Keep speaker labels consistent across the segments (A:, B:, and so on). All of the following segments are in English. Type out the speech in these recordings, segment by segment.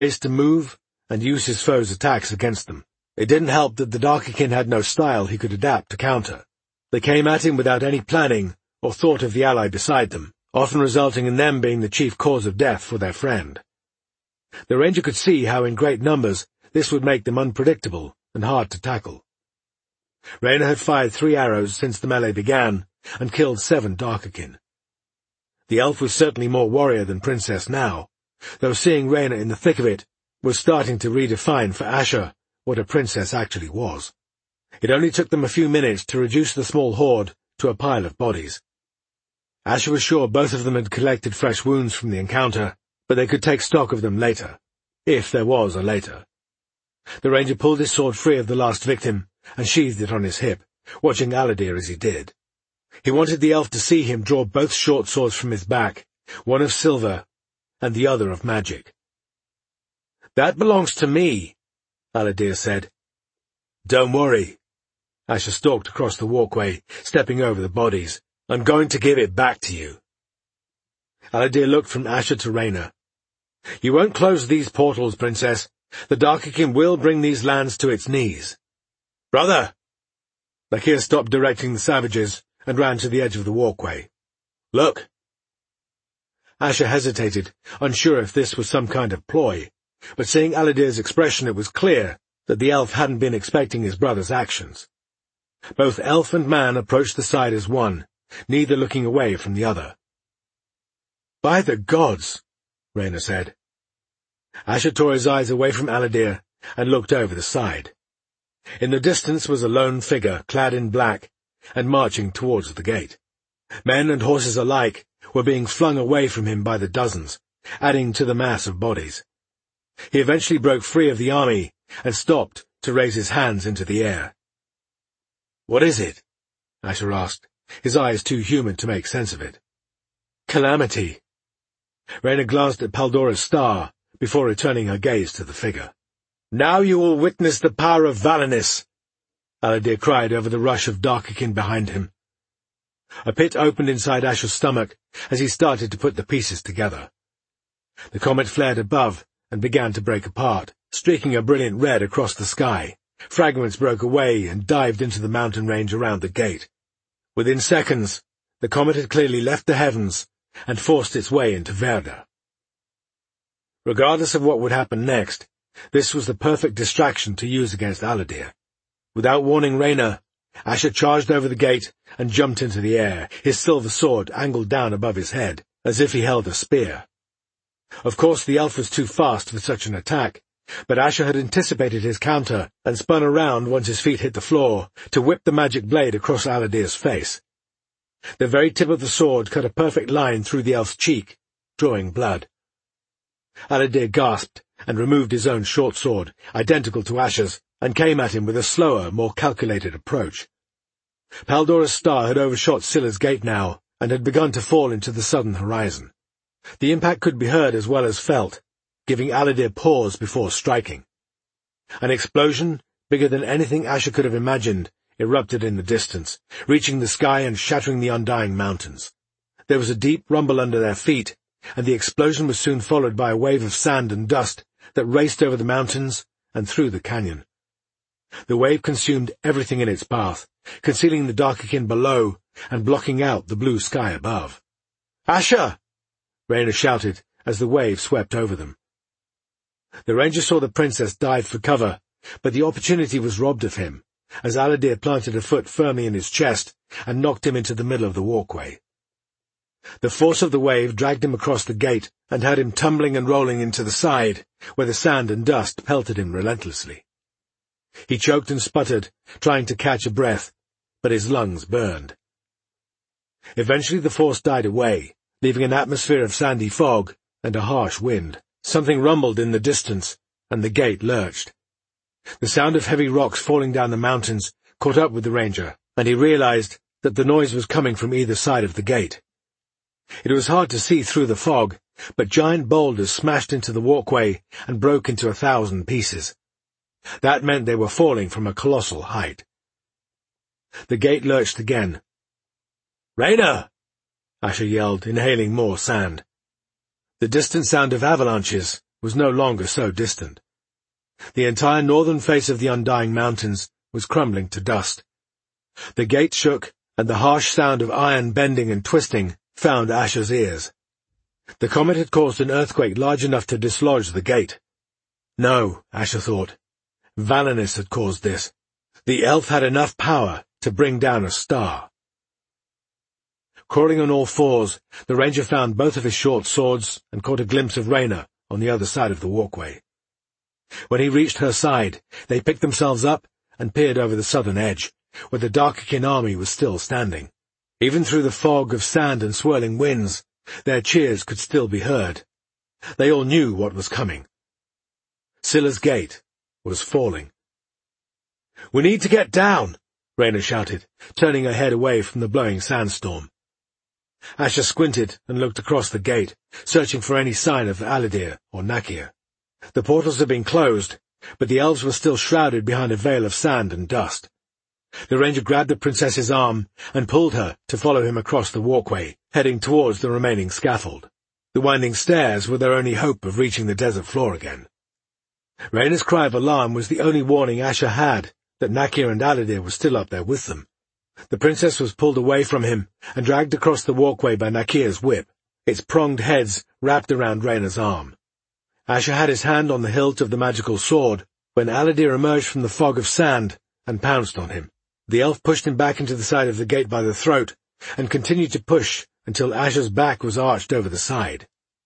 A: is to move and use his foes' attacks against them. It didn't help that the Darkerkin had no style he could adapt to counter. They came at him without any planning or thought of the ally beside them, often resulting in them being the chief cause of death for their friend. The ranger could see how in great numbers this would make them unpredictable and hard to tackle. Rayna had fired 3 arrows since the melee began and killed 7 Darkerkin. The elf was certainly more warrior than Princess now, though seeing Rayna in the thick of it was starting to redefine for Asher what a princess actually was. It only took them a few minutes to reduce the small horde to a pile of bodies. Asher was sure both of them had collected fresh wounds from the encounter, but they could take stock of them later, if there was a later. The ranger pulled his sword free of the last victim and sheathed it on his hip, watching Aladir as he did. He wanted the elf to see him draw both short swords from his back, one of silver and the other of magic. "That belongs to me," Aladir said. "Don't worry." Asher stalked across the walkway, stepping over the bodies. "I'm going to give it back to you." Aladir looked from Asher to Rayna. "You won't close these portals, Princess. The Darkerkin will bring these lands to its knees." "Brother!" Lakir stopped directing the savages and ran to the edge of the walkway. "Look!" Asher hesitated, unsure if this was some kind of ploy, but seeing Aladir's expression it was clear that the elf hadn't been expecting his brother's actions. Both elf and man approached the side as one, neither looking away from the other. "By the gods," Rayna said. Asher tore his eyes away from Aladir and looked over the side. In the distance was a lone figure clad in black and marching towards the gate. Men and horses alike were being flung away from him by the dozens, adding to the mass of bodies. He eventually broke free of the army and stopped to raise his hands into the air. "What is it?" Asher asked, his eyes too human to make sense of it. "Calamity." Rayna glanced at Paldora's star before returning her gaze to the figure. "Now you will witness the power of Valanis," Aladir cried over the rush of Darkerkin behind him. A pit opened inside Asher's stomach as he started to put the pieces together. The comet flared above and began to break apart, streaking a brilliant red across the sky. Fragments broke away and dived into the mountain range around the gate. Within seconds, the comet had clearly left the heavens and forced its way into Verda. Regardless of what would happen next, this was the perfect distraction to use against Aladir. Without warning Rayna, Asher charged over the gate and jumped into the air, his silver sword angled down above his head, as if he held a spear. Of course the elf was too fast for such an attack, but Asher had anticipated his counter and spun around once his feet hit the floor to whip the magic blade across Aladir's face. The very tip of the sword cut a perfect line through the elf's cheek, drawing blood. Aladir gasped and removed his own short sword, identical to Asher's, and came at him with a slower, more calculated approach. Paldora's star had overshot Scylla's gate now, and had begun to fall into the southern horizon. The impact could be heard as well as felt, giving Aladir pause before striking. An explosion, bigger than anything Asher could have imagined, erupted in the distance, reaching the sky and shattering the undying mountains. There was a deep rumble under their feet, and the explosion was soon followed by a wave of sand and dust that raced over the mountains and through the canyon. The wave consumed everything in its path, concealing the Darkerkin below and blocking out the blue sky above. "Asher!" Rayna shouted as the wave swept over them. The ranger saw the princess dive for cover, but the opportunity was robbed of him, as Aladir planted a foot firmly in his chest and knocked him into the middle of the walkway. The force of the wave dragged him across the gate and had him tumbling and rolling into the side, where the sand and dust pelted him relentlessly. He choked and sputtered, trying to catch a breath, but his lungs burned. Eventually the force died away, leaving an atmosphere of sandy fog and a harsh wind. Something rumbled in the distance, and the gate lurched. The sound of heavy rocks falling down the mountains caught up with the ranger, and he realized that the noise was coming from either side of the gate. It was hard to see through the fog, but giant boulders smashed into the walkway and broke into 1,000 pieces. That meant they were falling from a colossal height. The gate lurched again. "Rayna!" Asher yelled, inhaling more sand. The distant sound of avalanches was no longer so distant. The entire northern face of the Undying Mountains was crumbling to dust. The gate shook, and the harsh sound of iron bending and twisting found Asher's ears. The comet had caused an earthquake large enough to dislodge the gate. No, Asher thought. Valanis had caused this. The elf had enough power to bring down a star. Crawling on all fours, the ranger found both of his short swords and caught a glimpse of Rayna on the other side of the walkway. When he reached her side, they picked themselves up and peered over the southern edge, where the Darkakin army was still standing. Even through the fog of sand and swirling winds, their cheers could still be heard. They all knew what was coming. Scylla's gate was falling. "We need to get down," Rayna shouted, turning her head away from the blowing sandstorm. Asher squinted and looked across the gate, searching for any sign of Aladir or Nakia. The portals had been closed, but the elves were still shrouded behind a veil of sand and dust. The ranger grabbed the princess's arm and pulled her to follow him across the walkway, heading towards the remaining scaffold. The winding stairs were their only hope of reaching the desert floor again. Rayna's cry of alarm was the only warning Asher had that Nakia and Aladir were still up there with them. The princess was pulled away from him and dragged across the walkway by Nakia's whip, its pronged heads wrapped around Rayna's arm. Asher had his hand on the hilt of the magical sword when Aladir emerged from the fog of sand and pounced on him. The elf pushed him back into the side of the gate by the throat and continued to push until Asher's back was arched over the side.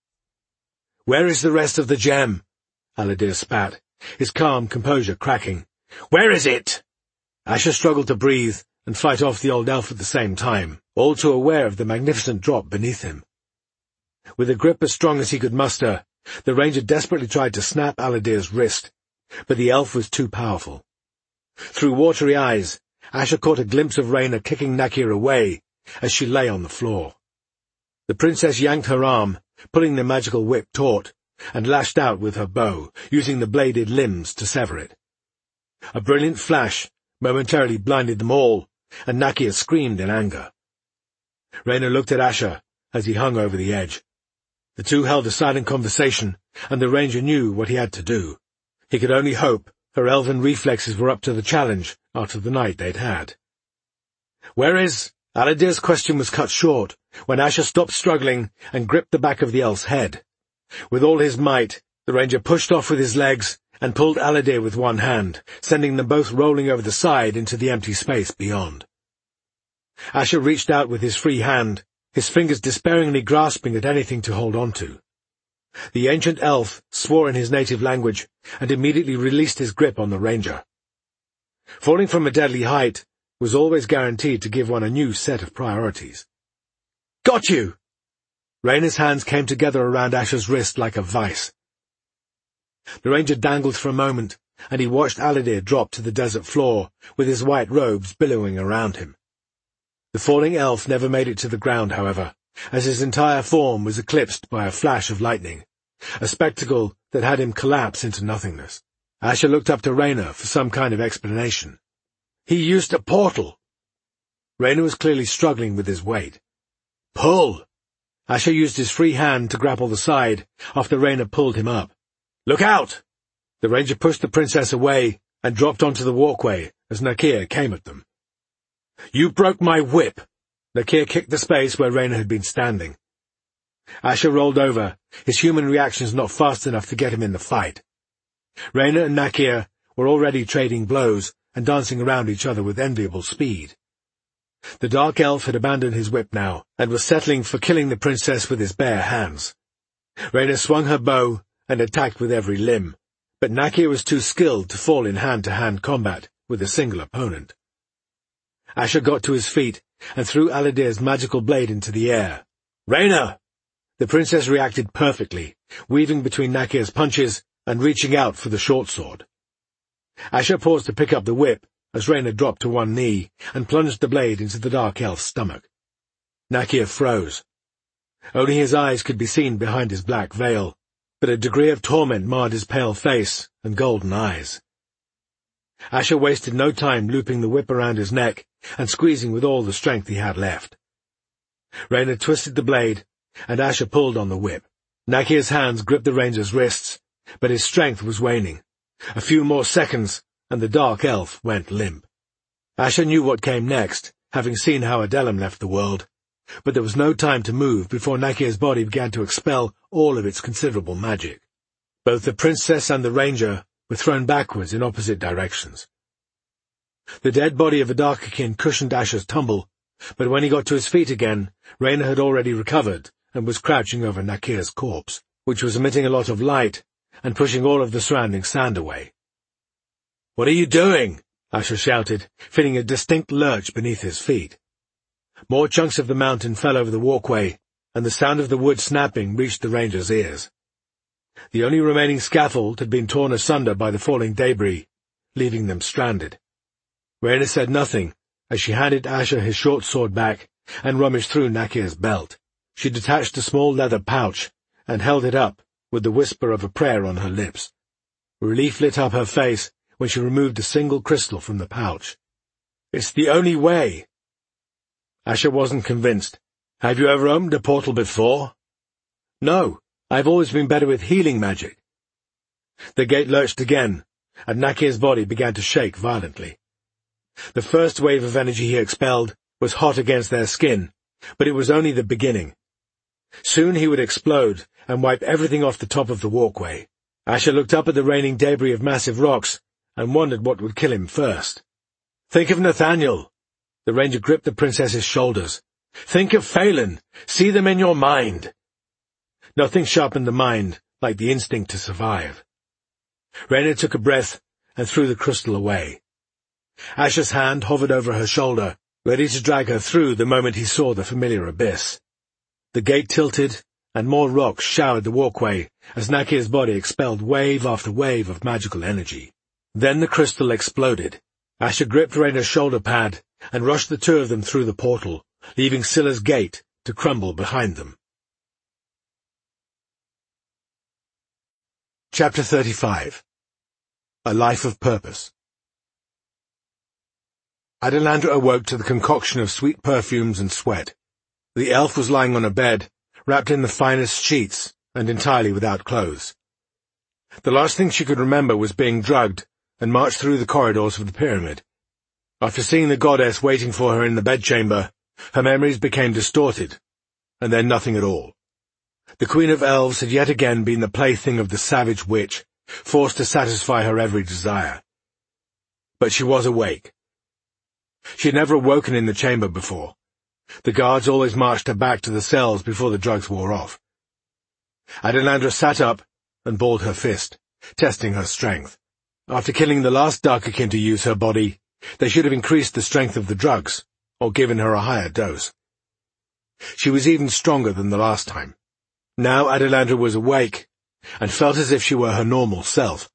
A: "Where is the rest of the gem?" Aladir spat, his calm composure cracking. "Where is it?" Asher struggled to breathe and fight off the old elf at the same time, all too aware of the magnificent drop beneath him. With a grip as strong as he could muster, the ranger desperately tried to snap Aladir's wrist, but the elf was too powerful. Through watery eyes, Asher caught a glimpse of Rayna kicking Nakia away as she lay on the floor. The princess yanked her arm, pulling the magical whip taut, and lashed out with her bow, using the bladed limbs to sever it. A brilliant flash momentarily blinded them all, and Nakia screamed in anger. Rayna looked at Asher as he hung over the edge. The two held a silent conversation, and the ranger knew what he had to do. He could only hope her elven reflexes were up to the challenge after the night they'd had. "Where is—" Aladir's question was cut short when Asher stopped struggling and gripped the back of the elf's head. With all his might, the ranger pushed off with his legs and pulled Aladir with one hand, sending them both rolling over the side into the empty space beyond. Asher reached out with his free hand, his fingers despairingly grasping at anything to hold on to. The ancient elf swore in his native language and immediately released his grip on the ranger. Falling from a deadly height was always guaranteed to give one a new set of priorities. "Got you!" Rayna's hands came together around Asher's wrist like a vice. The ranger dangled for a moment, and he watched Aladir drop to the desert floor, with his white robes billowing around him. The falling elf never made it to the ground, however, as his entire form was eclipsed by a flash of lightning, a spectacle that had him collapse into nothingness. Asher looked up to Rayna for some kind of explanation. "He used a portal." Rayna was clearly struggling with his weight. "Pull!" Asher used his free hand to grapple the side after Rayna pulled him up. "Look out!" The ranger pushed the princess away and dropped onto the walkway as Nakia came at them. "You broke my whip!" Nakia kicked the space where Rayna had been standing. Asher rolled over, his human reactions not fast enough to get him in the fight. Rayna and Nakia were already trading blows and dancing around each other with enviable speed. The dark elf had abandoned his whip now, and was settling for killing the princess with his bare hands. Rayna swung her bow and attacked with every limb, but Nakia was too skilled to fall in hand-to-hand combat with a single opponent. Asher got to his feet and threw Aladir's magical blade into the air. "Rayna!" The princess reacted perfectly, weaving between Nakia's punches and reaching out for the short sword. Asher paused to pick up the whip as Rayna dropped to one knee and plunged the blade into the dark elf's stomach. Nakia froze. Only his eyes could be seen behind his black veil, but a degree of torment marred his pale face and golden eyes. Asher wasted no time looping the whip around his neck and squeezing with all the strength he had left. Rayna twisted the blade, and Asher pulled on the whip. Nakia's hands gripped the ranger's wrists, but his strength was waning. A few more seconds, and the dark elf went limp. Asher knew what came next, having seen how Adelim left the world, but there was no time to move before Nakir's body began to expel all of its considerable magic. Both the princess and the ranger were thrown backwards in opposite directions. The dead body of Adarkakin cushioned Asher's tumble, but when he got to his feet again, Rayna had already recovered and was crouching over Nakir's corpse, which was emitting a lot of light and pushing all of the surrounding sand away. "What are you doing?" Asher shouted, feeling a distinct lurch beneath his feet. More chunks of the mountain fell over the walkway, and the sound of the wood snapping reached the ranger's ears. The only remaining scaffold had been torn asunder by the falling debris, leaving them stranded. Rayna said nothing as she handed Asher his short sword back and rummaged through Nakir's belt. She detached a small leather pouch and held it up with the whisper of a prayer on her lips. Relief lit up her face when she removed a single crystal from the pouch. "It's the only way." Asher wasn't convinced. "Have you ever opened a portal before?" "No, I've always been better with healing magic." The gate lurched again, and Nakir's body began to shake violently. The first wave of energy he expelled was hot against their skin, but it was only the beginning. Soon he would explode and wipe everything off the top of the walkway. Asher looked up at the raining debris of massive rocks and wondered what would kill him first. "Think of Nathaniel." The ranger gripped the princess's shoulders. "Think of Phelan. See them in your mind." Nothing sharpened the mind like the instinct to survive. Rayna took a breath and threw the crystal away. Asher's hand hovered over her shoulder, ready to drag her through the moment he saw the familiar abyss. The gate tilted, and more rocks showered the walkway as Nakir's body expelled wave after wave of magical energy. Then the crystal exploded. Asher gripped Rayna's shoulder pad and rushed the two of them through the portal, leaving Scylla's gate to crumble behind them. Chapter 35. A Life of Purpose. Adelandra awoke to the concoction of sweet perfumes and sweat. The elf was lying on a bed, wrapped in the finest sheets, and entirely without clothes. The last thing she could remember was being drugged and marched through the corridors of the pyramid. After seeing the goddess waiting for her in the bedchamber, her memories became distorted, and then nothing at all. The Queen of Elves had yet again been the plaything of the savage witch, forced to satisfy her every desire. But she was awake. She had never awoken in the chamber before. The guards always marched her back to the cells before the drugs wore off. Adelandra sat up and balled her fist, testing her strength. After killing the last Darkakin to use her body, they should have increased the strength of the drugs, or given her a higher dose. She was even stronger than the last time. Now Adelandra was awake, and felt as if she were her normal self.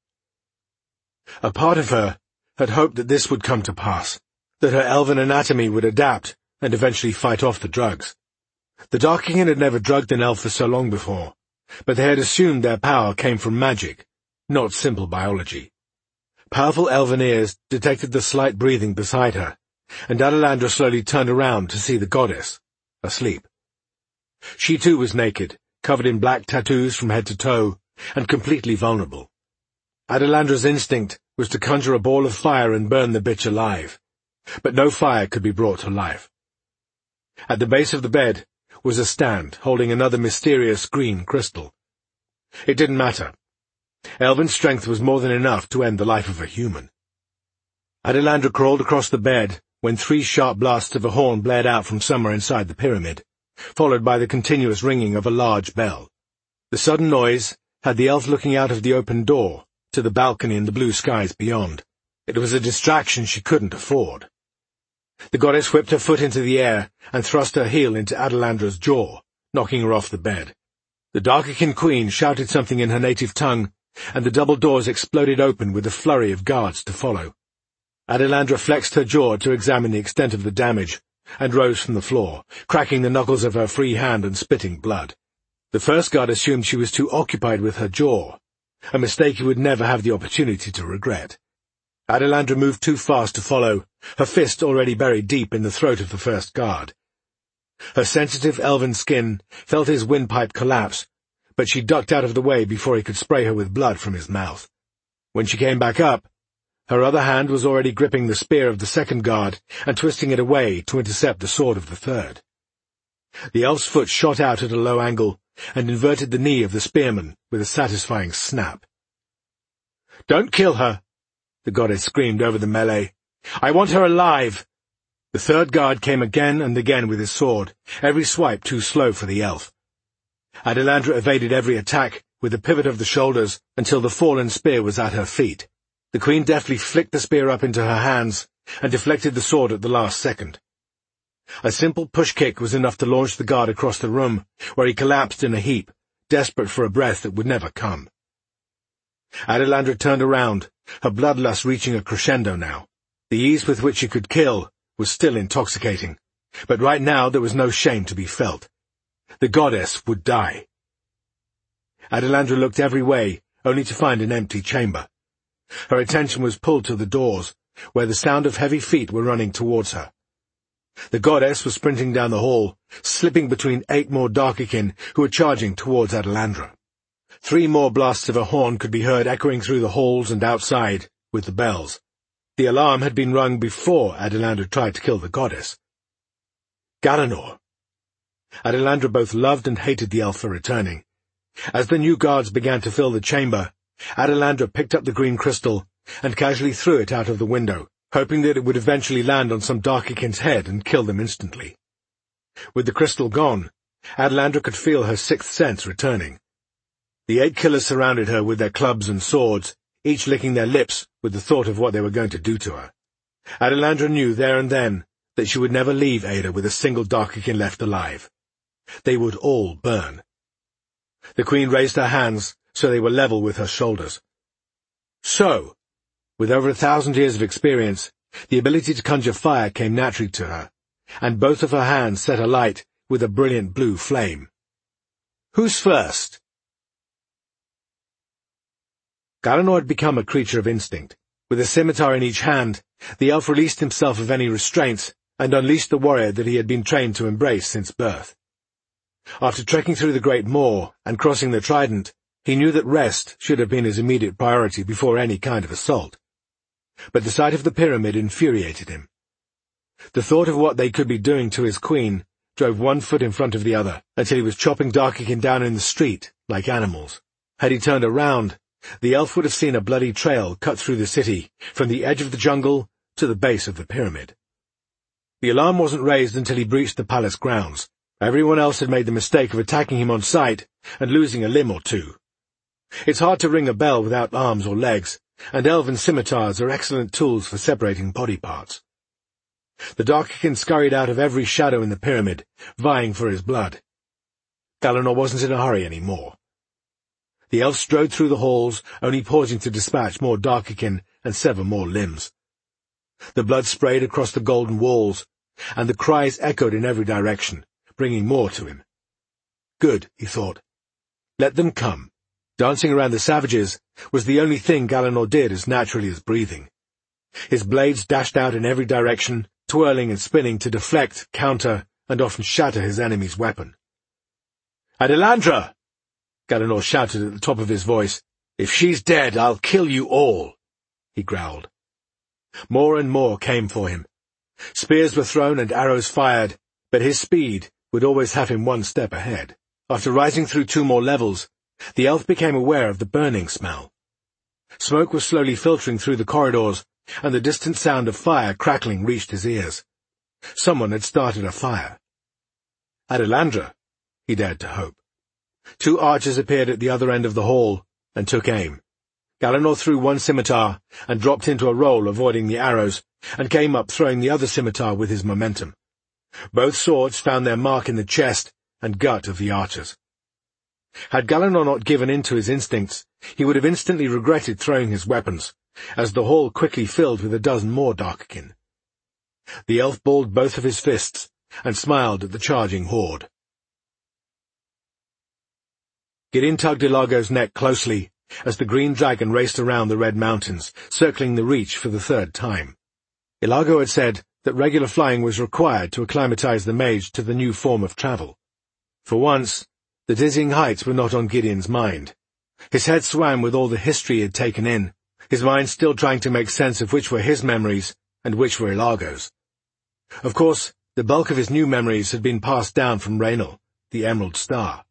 A: A part of her had hoped that this would come to pass, that her elven anatomy would adapt and eventually fight off the drugs. The Darkakin had never drugged an elf for so long before, but they had assumed their power came from magic, not simple biology. Powerful elven ears detected the slight breathing beside her, and Adelandra slowly turned around to see the goddess, asleep. She too was naked, covered in black tattoos from head to toe, and completely vulnerable. Adelandra's instinct was to conjure a ball of fire and burn the bitch alive, but no fire could be brought to life. At the base of the bed was a stand holding another mysterious green crystal. It didn't matter. Elven strength was more than enough to end the life of a human. Adelandra crawled across the bed when 3 sharp blasts of a horn blared out from somewhere inside the pyramid, followed by the continuous ringing of a large bell. The sudden noise had the elf looking out of the open door to the balcony in the blue skies beyond. It was a distraction she couldn't afford. The goddess whipped her foot into the air and thrust her heel into Adelandra's jaw, knocking her off the bed. The Darkakin queen shouted something in her native tongue, and the double doors exploded open with a flurry of guards to follow. Adelandra flexed her jaw to examine the extent of the damage, and rose from the floor, cracking the knuckles of her free hand and spitting blood. The first guard assumed she was too occupied with her jaw, a mistake he would never have the opportunity to regret. Adelandra moved too fast to follow, her fist already buried deep in the throat of the first guard. Her sensitive elven skin felt his windpipe collapse, but she ducked out of the way before he could spray her with blood from his mouth. When she came back up, her other hand was already gripping the spear of the second guard and twisting it away to intercept the sword of the third. The elf's foot shot out at a low angle and inverted the knee of the spearman with a satisfying snap. "Don't kill her!" the goddess screamed over the melee. "I want her alive!" The third guard came again and again with his sword, every swipe too slow for the elf. Adelandra evaded every attack with a pivot of the shoulders until the fallen spear was at her feet. The queen deftly flicked the spear up into her hands and deflected the sword at the last second. A simple push-kick was enough to launch the guard across the room, where he collapsed in a heap, desperate for a breath that would never come. Adelandra turned around, her bloodlust reaching a crescendo now. The ease with which she could kill was still intoxicating, but right now there was no shame to be felt. The goddess would die. Adelandra looked every way, only to find an empty chamber. Her attention was pulled to the doors, where the sound of heavy feet were running towards her. The goddess was sprinting down the hall, slipping between 8 more Darkikin who were charging towards Adelandra. 3 more blasts of a horn could be heard echoing through the halls and outside, with the bells. The alarm had been rung before Adelandra tried to kill the goddess. Galanor! Adelandra both loved and hated the elf for returning. As the new guards began to fill the chamber, Adelandra picked up the green crystal and casually threw it out of the window, hoping that it would eventually land on some Darkikin's head and kill them instantly. With the crystal gone, Adelandra could feel her 6th sense returning. The 8 killers surrounded her with their clubs and swords, each licking their lips with the thought of what they were going to do to her. Adelandra knew there and then that she would never leave Ada with a single Darkikin left alive. They would all burn. The queen raised her hands so they were level with her shoulders. So, with over 1,000 years of experience, the ability to conjure fire came naturally to her, and both of her hands set alight with a brilliant blue flame. "Who's first?" Galanor had become a creature of instinct. With a scimitar in each hand, the elf released himself of any restraints and unleashed the warrior that he had been trained to embrace since birth. After trekking through the Great Moor and crossing the Trident, he knew that rest should have been his immediate priority before any kind of assault. But the sight of the pyramid infuriated him. The thought of what they could be doing to his queen drove one foot in front of the other until he was chopping Darkikin down in the street like animals. Had he turned around, the elf would have seen a bloody trail cut through the city from the edge of the jungle to the base of the pyramid. The alarm wasn't raised until he breached the palace grounds. Everyone else had made the mistake of attacking him on sight and losing a limb or two. It's hard to ring a bell without arms or legs, and elven scimitars are excellent tools for separating body parts. The Darkikin scurried out of every shadow in the pyramid, vying for his blood. Galanor wasn't in a hurry any more. The elf strode through the halls, only pausing to dispatch more Darkikin and sever more limbs. The blood sprayed across the golden walls, and the cries echoed in every direction, bringing more to him. Good, he thought. Let them come. Dancing around the savages was the only thing Galanor did as naturally as breathing. His blades dashed out in every direction, twirling and spinning to deflect, counter, and often shatter his enemy's weapon. "Adelandra!" Galanor shouted at the top of his voice. "If she's dead, I'll kill you all," he growled. More and more came for him. Spears were thrown and arrows fired, but his speed would always have him one step ahead. After rising through 2 more levels, the elf became aware of the burning smell. Smoke was slowly filtering through the corridors, and the distant sound of fire crackling reached his ears. Someone had started a fire. Adelandra, he dared to hope. 2 archers appeared at the other end of the hall and took aim. Galanor threw one scimitar and dropped into a roll, avoiding the arrows, and came up throwing the other scimitar with his momentum. Both swords found their mark in the chest and gut of the archers. Had Galanor not given in to his instincts, he would have instantly regretted throwing his weapons, as the hall quickly filled with a dozen more Darkikin. The elf balled both of his fists and smiled at the charging horde. Gideon tugged Ilago's neck closely as the green dragon raced around the Red Mountains, circling the Reach for the 3rd time. Ilago had said that regular flying was required to acclimatize the mage to the new form of travel. For once, The dizzying heights were not on Gideon's mind. His head swam with all the history he had taken in, his mind still trying to make sense of which were his memories and which were Ilago's. Of course, the bulk of his new memories had been passed down from Raynal, the Emerald Star.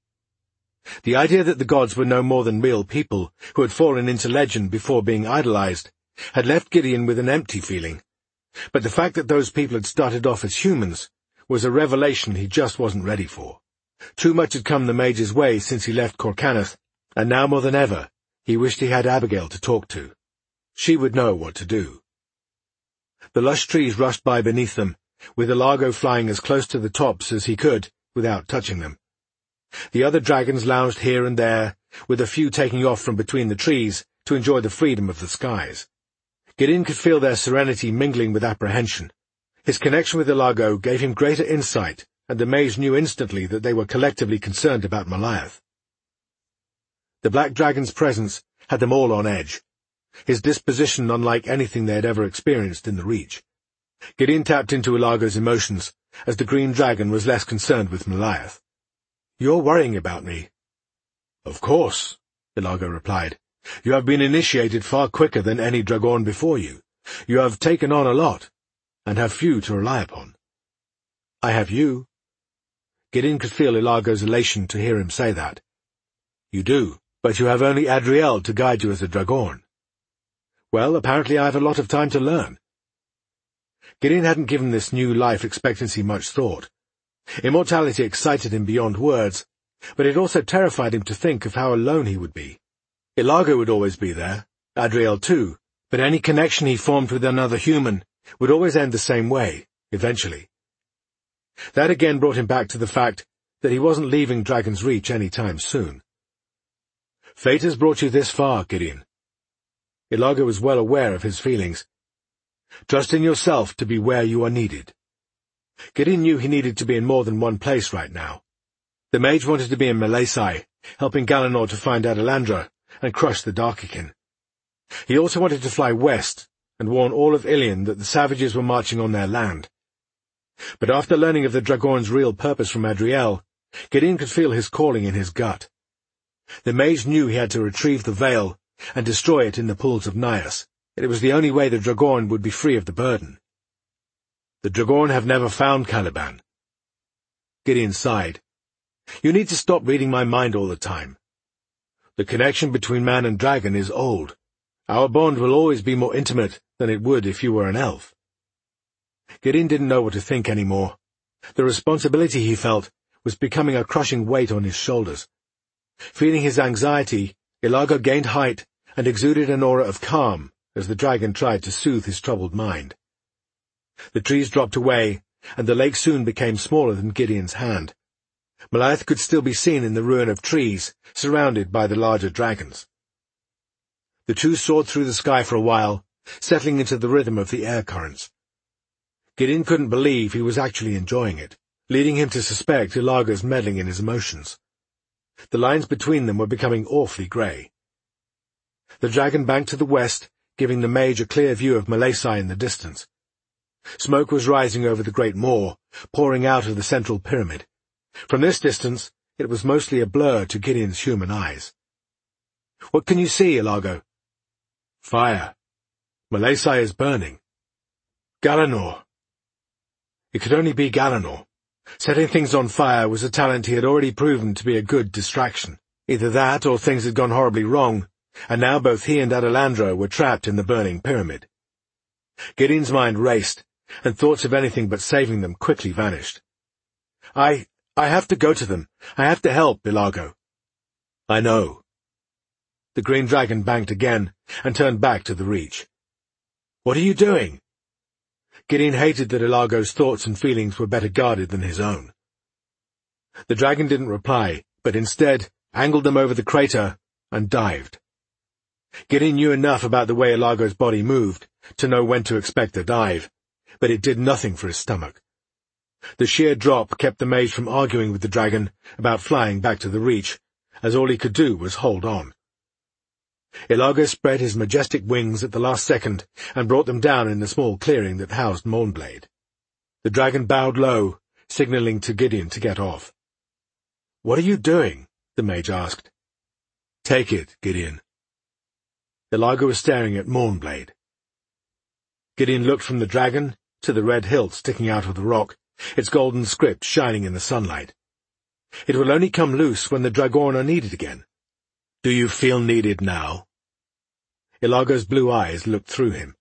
A: The idea that the gods were no more than real people who had fallen into legend before being idolized had left Gideon with an empty feeling, but the fact that those people had started off as humans was a revelation he just wasn't ready for. Too much had come the mage's way since he left Corcanath, and now more than ever, he wished he had Abigail to talk to. She would know what to do. The lush trees rushed by beneath them, with Ilago flying as close to the tops as he could without touching them. The other dragons lounged here and there, with a few taking off from between the trees to enjoy the freedom of the skies. Gideon could feel their serenity mingling with apprehension. His connection with Ilago gave him greater insight, and the mage knew instantly that they were collectively concerned about Maliath. The black dragon's presence had them all on edge, his disposition unlike anything they had ever experienced in the Reach. Gideon tapped into Ilago's emotions, as the green dragon was less concerned with Maliath. "You're worrying about me." "Of course," Ilago replied. "You have been initiated far quicker than any Dragon before you. You have taken on a lot, and have few to rely upon." "I have you." Gideon could feel Ilago's elation to hear him say that. "You do, but you have only Adriel to guide you as a Dragon." "Well, apparently I have a lot of time to learn." Gideon hadn't given this new life expectancy much thought. Immortality excited him beyond words, but it also terrified him to think of how alone he would be. Ilago would always be there, Adriel too, but any connection he formed with another human would always end the same way, eventually. That again brought him back to the fact that he wasn't leaving Dragon's Reach any time soon. "Fate has brought you this far, Gideon." Ilago was well aware of his feelings. "Trust in yourself to be where you are needed." Gideon knew he needed to be in more than one place right now. The mage wanted to be in Malaysai, helping Galanor to find Adelandra and crush the Darkikin. He also wanted to fly west and warn all of Ilion that the savages were marching on their land. But after learning of the Dragon's real purpose from Adriel, Gideon could feel his calling in his gut. The mage knew he had to retrieve the veil and destroy it in the pools of Nias. It was the only way the Dragon would be free of the burden. "The Dragon have never found Caliban." Gideon sighed. "You need to stop reading my mind all the time. The connection between man and dragon is old. Our bond will always be more intimate than it would if you were an elf." Gideon didn't know what to think anymore. The responsibility he felt was becoming a crushing weight on his shoulders. Feeling his anxiety, Ilago gained height and exuded an aura of calm as the dragon tried to soothe his troubled mind. The trees dropped away, and the lake soon became smaller than Gideon's hand. Maliath could still be seen in the ruin of trees, surrounded by the larger dragons. The two soared through the sky for a while, settling into the rhythm of the air currents. Gideon couldn't believe he was actually enjoying it, leading him to suspect Ilago's meddling in his emotions. The lines between them were becoming awfully grey. The dragon banked to the west, giving the mage a clear view of Malaysai in the distance. Smoke was rising over the great moor, pouring out of the central pyramid. From this distance, it was mostly a blur to Gideon's human eyes. "What can you see, Ilago?" "Fire. Malaysai is burning." "Galanor." It could only be Galanor. Setting things on fire was a talent he had already proven to be a good distraction. Either that or things had gone horribly wrong, and now both he and Adelandra were trapped in the burning pyramid. Gideon's mind raced, and thoughts of anything but saving them quickly vanished. I have to go to them. I have to help, Ilago." "I know." The green dragon banked again, and turned back to the Reach. "What are you doing?" Gideon hated that Ilago's thoughts and feelings were better guarded than his own. The dragon didn't reply, but instead angled them over the crater and dived. Gideon knew enough about the way Ilago's body moved to know when to expect a dive, but it did nothing for his stomach. The sheer drop kept the mage from arguing with the dragon about flying back to the Reach, as all he could do was hold on. Ilago spread his majestic wings at the last second and brought them down in the small clearing that housed Mournblade. The dragon bowed low, signaling to Gideon to get off. "What are you doing?" the mage asked. "Take it, Gideon." Ilargo was staring at Mournblade. Gideon looked from the dragon to the red hilt sticking out of the rock, its golden script shining in the sunlight. "It will only come loose when the Dragorn are needed again. Do you feel needed now?" Ilargo's blue eyes looked through him.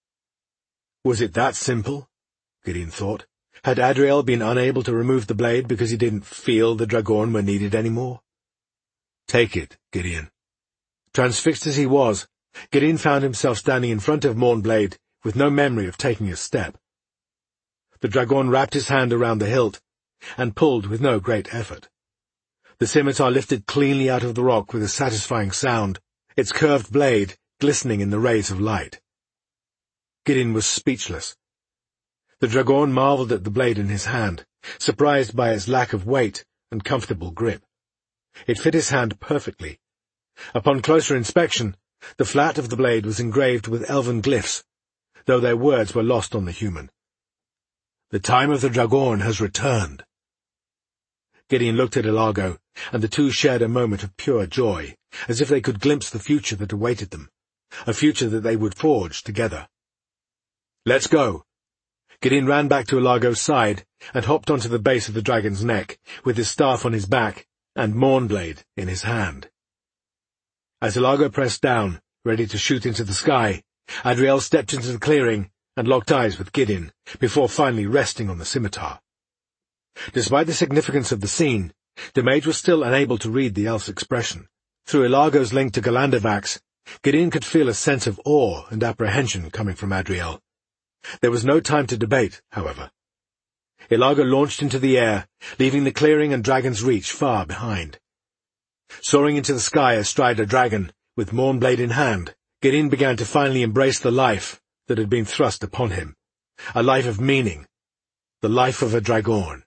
A: Was it that simple? Gideon thought. Had Adriel been unable to remove the blade because he didn't feel the Dragorn were needed anymore? "Take it, Gideon." Transfixed as he was, Gideon found himself standing in front of Mournblade with no memory of taking a step. The Dragorn wrapped his hand around the hilt and pulled with no great effort. The scimitar lifted cleanly out of the rock with a satisfying sound, its curved blade glistening in the rays of light. Gideon was speechless. The Dragorn marveled at the blade in his hand, surprised by its lack of weight and comfortable grip. It fit his hand perfectly. Upon closer inspection, the flat of the blade was engraved with elven glyphs, though their words were lost on the human. "The time of the Dragorn has returned." Gideon looked at Ilargo, and the two shared a moment of pure joy, as if they could glimpse the future that awaited them, a future that they would forge together. "Let's go." Gideon ran back to Ilargo's side and hopped onto the base of the dragon's neck, with his staff on his back and Mournblade in his hand. As Ilargo pressed down, ready to shoot into the sky, Adriel stepped into the clearing and locked eyes with Gideon, before finally resting on the scimitar. Despite the significance of the scene, the mage was still unable to read the elf's expression. Through Ilargo's link to Galandavax, Gideon could feel a sense of awe and apprehension coming from Adriel. There was no time to debate, however. Ilargo launched into the air, leaving the clearing and dragon's reach far behind. Soaring into the sky astride a dragon, with Mournblade in hand, Gideon began to finally embrace the life that had been thrust upon him, a life of meaning, the life of a Dragorn.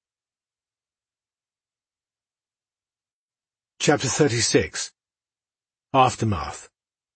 A: Chapter 36. Aftermath.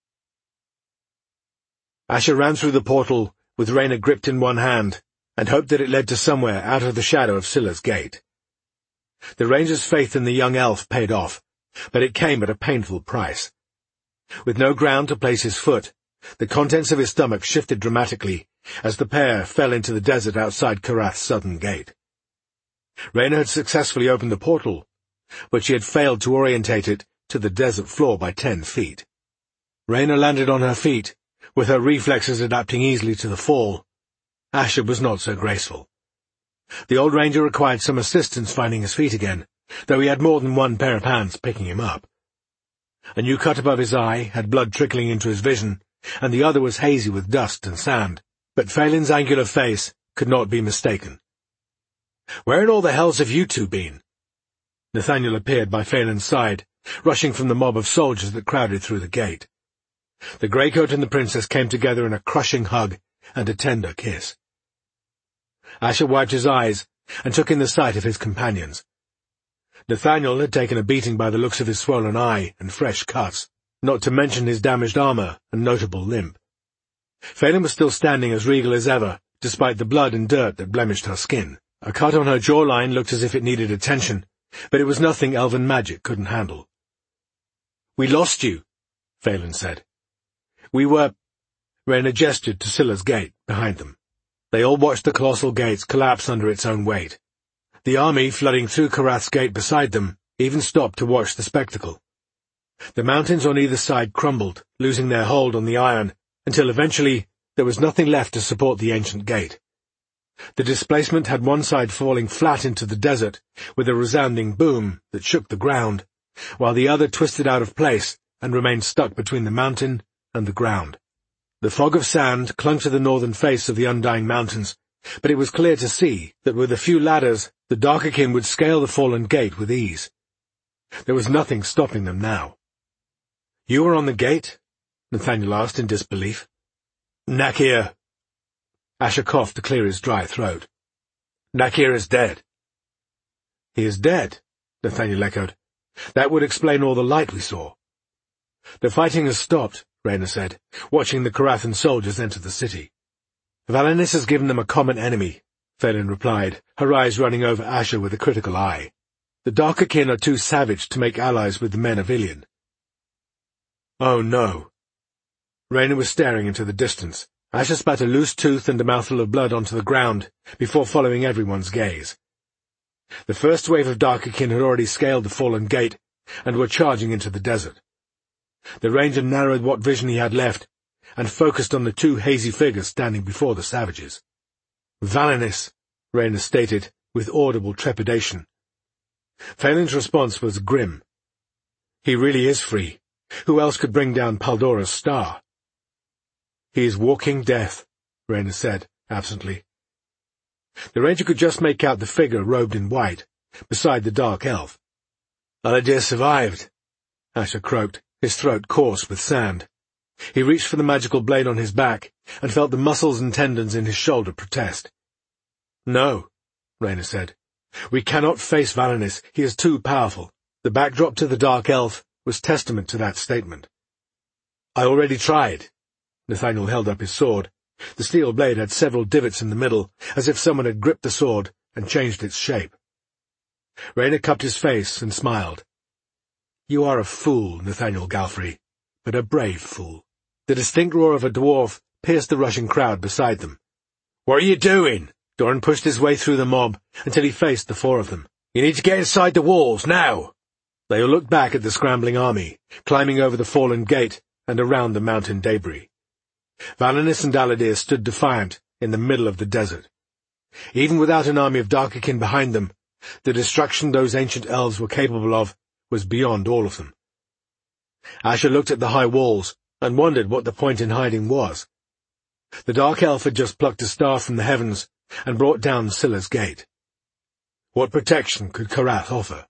A: Asher ran through the portal with Rayna gripped in one hand, and hoped that it led to somewhere out of the shadow of Scylla's gate. The ranger's faith in the young elf paid off, but it came at a painful price. With no ground to place his foot, the contents of his stomach shifted dramatically as the pair fell into the desert outside Karath's southern gate. Rayna had successfully opened the portal, but she had failed to orientate it to the desert floor by 10 feet. Rayna landed on her feet, with her reflexes adapting easily to the fall. Asher was not so graceful. The old ranger required some assistance finding his feet again, though he had more than one pair of hands picking him up. A new cut above his eye had blood trickling into his vision, and the other was hazy with dust and sand, but Phelan's angular face could not be mistaken. "Where in all the hells have you two been?" Nathaniel appeared by Phelan's side, rushing from the mob of soldiers that crowded through the gate. The greycoat and the princess came together in a crushing hug and a tender kiss. Asher wiped his eyes and took in the sight of his companions. Nathaniel had taken a beating by the looks of his swollen eye and fresh cuts, not to mention his damaged armor and notable limp. Phelan was still standing as regal as ever, despite the blood and dirt that blemished her skin. A cut on her jawline looked as if it needed attention, but it was nothing elven magic couldn't handle. "We lost you," Phelan said. "We were—" Rayna gestured to Scylla's gate, behind them. They all watched the colossal gates collapse under its own weight. The army flooding through Karath's gate beside them even stopped to watch the spectacle. The mountains on either side crumbled, losing their hold on the iron, until eventually there was nothing left to support the ancient gate. The displacement had one side falling flat into the desert with a resounding boom that shook the ground, while the other twisted out of place and remained stuck between the mountain and the ground. The fog of sand clung to the northern face of the undying mountains, but it was clear to see that with a few ladders the Darkakin would scale the fallen gate with ease. There was nothing stopping them now. "You were on the gate?" Nathaniel asked in disbelief. "Nakir." Asher coughed to clear his dry throat. "Nakir is dead." "He is dead," Nathaniel echoed. "That would explain all the light we saw." "The fighting has stopped," Rayna said, watching the Karathan soldiers enter the city. "Valanis has given them a common enemy," Phelan replied, her eyes running over Asher with a critical eye. The Darkakin are too savage to make allies with the men of Ilion. Oh no. Rayner was staring into the distance. Asher spat a loose tooth and a mouthful of blood onto the ground before following everyone's gaze. The first wave of Darkakin had already scaled the fallen gate and were charging into the desert. The ranger narrowed what vision he had left and focused on the two hazy figures standing before the savages. Valanis, Rayner stated with audible trepidation. Phelan's response was grim. He really is free. Who else could bring down Paldora's star? He is walking death, Rayner said, absently. The ranger could just make out the figure robed in white, beside the dark elf. Aladir survived, Asher croaked, his throat coarse with sand. He reached for the magical blade on his back, and felt the muscles and tendons in his shoulder protest. No, Rayner said. We cannot face Valanis. He is too powerful. The backdrop to the dark elf was testament to that statement. I already tried. Nathaniel held up his sword. The steel blade had several divots in the middle, as if someone had gripped the sword and changed its shape. Rayner cupped his face and smiled. You are a fool, Nathaniel Galfrey, but a brave fool. The distinct roar of a dwarf pierced the rushing crowd beside them. What are you doing? Doran pushed his way through the mob until he faced the four of them. You need to get inside the walls, now! They all looked back at the scrambling army, climbing over the fallen gate and around the mountain debris. Valanis and Aladir stood defiant in the middle of the desert. Even without an army of Darkakin behind them, the destruction those ancient elves were capable of was beyond all of them. Asher looked at the high walls and wondered what the point in hiding was. The dark elf had just plucked a star from the heavens and brought down Scylla's gate. What protection could Karath offer?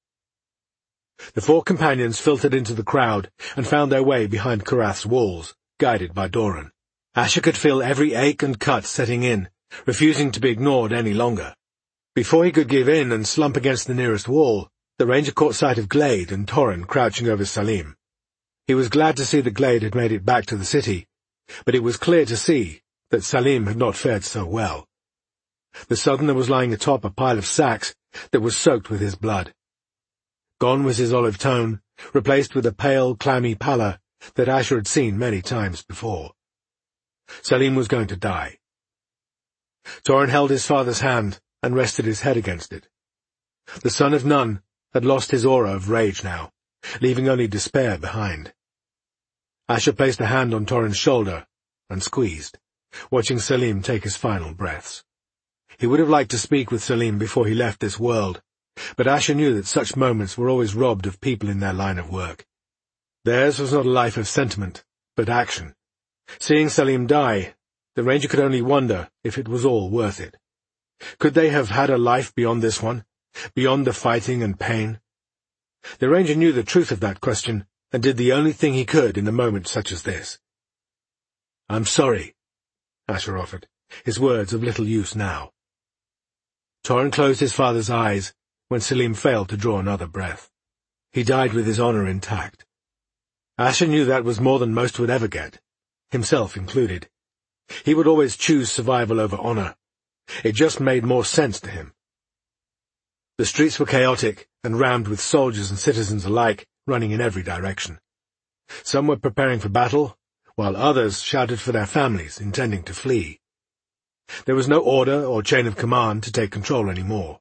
A: The four companions filtered into the crowd and found their way behind Karath's walls, guided by Doran. Asher could feel every ache and cut setting in, refusing to be ignored any longer. Before he could give in and slump against the nearest wall, the ranger caught sight of Glade and Torrin crouching over Salim. He was glad to see that Glade had made it back to the city, but it was clear to see that Salim had not fared so well. The southerner was lying atop a pile of sacks that was soaked with his blood. Gone was his olive tone, replaced with a pale, clammy pallor that Asher had seen many times before. Salim was going to die. Torrin held his father's hand and rested his head against it. The son of none had lost his aura of rage now, leaving only despair behind. Asher placed a hand on Torrin's shoulder and squeezed, watching Salim take his final breaths. He would have liked to speak with Salim before he left this world, but Asher knew that such moments were always robbed of people in their line of work. Theirs was not a life of sentiment, but action. Seeing Salim die, the ranger could only wonder if it was all worth it. Could they have had a life beyond this one, beyond the fighting and pain? The ranger knew the truth of that question, and did the only thing he could in a moment such as this. I'm sorry, Asher offered, his words of little use now. Torrin closed his father's eyes when Salim failed to draw another breath. He died with his honor intact. Asher knew that was more than most would ever get, himself included. He would always choose survival over honor. It just made more sense to him. The streets were chaotic and rammed with soldiers and citizens alike, running in every direction. Some were preparing for battle, while others shouted for their families, intending to flee. There was no order or chain of command to take control anymore.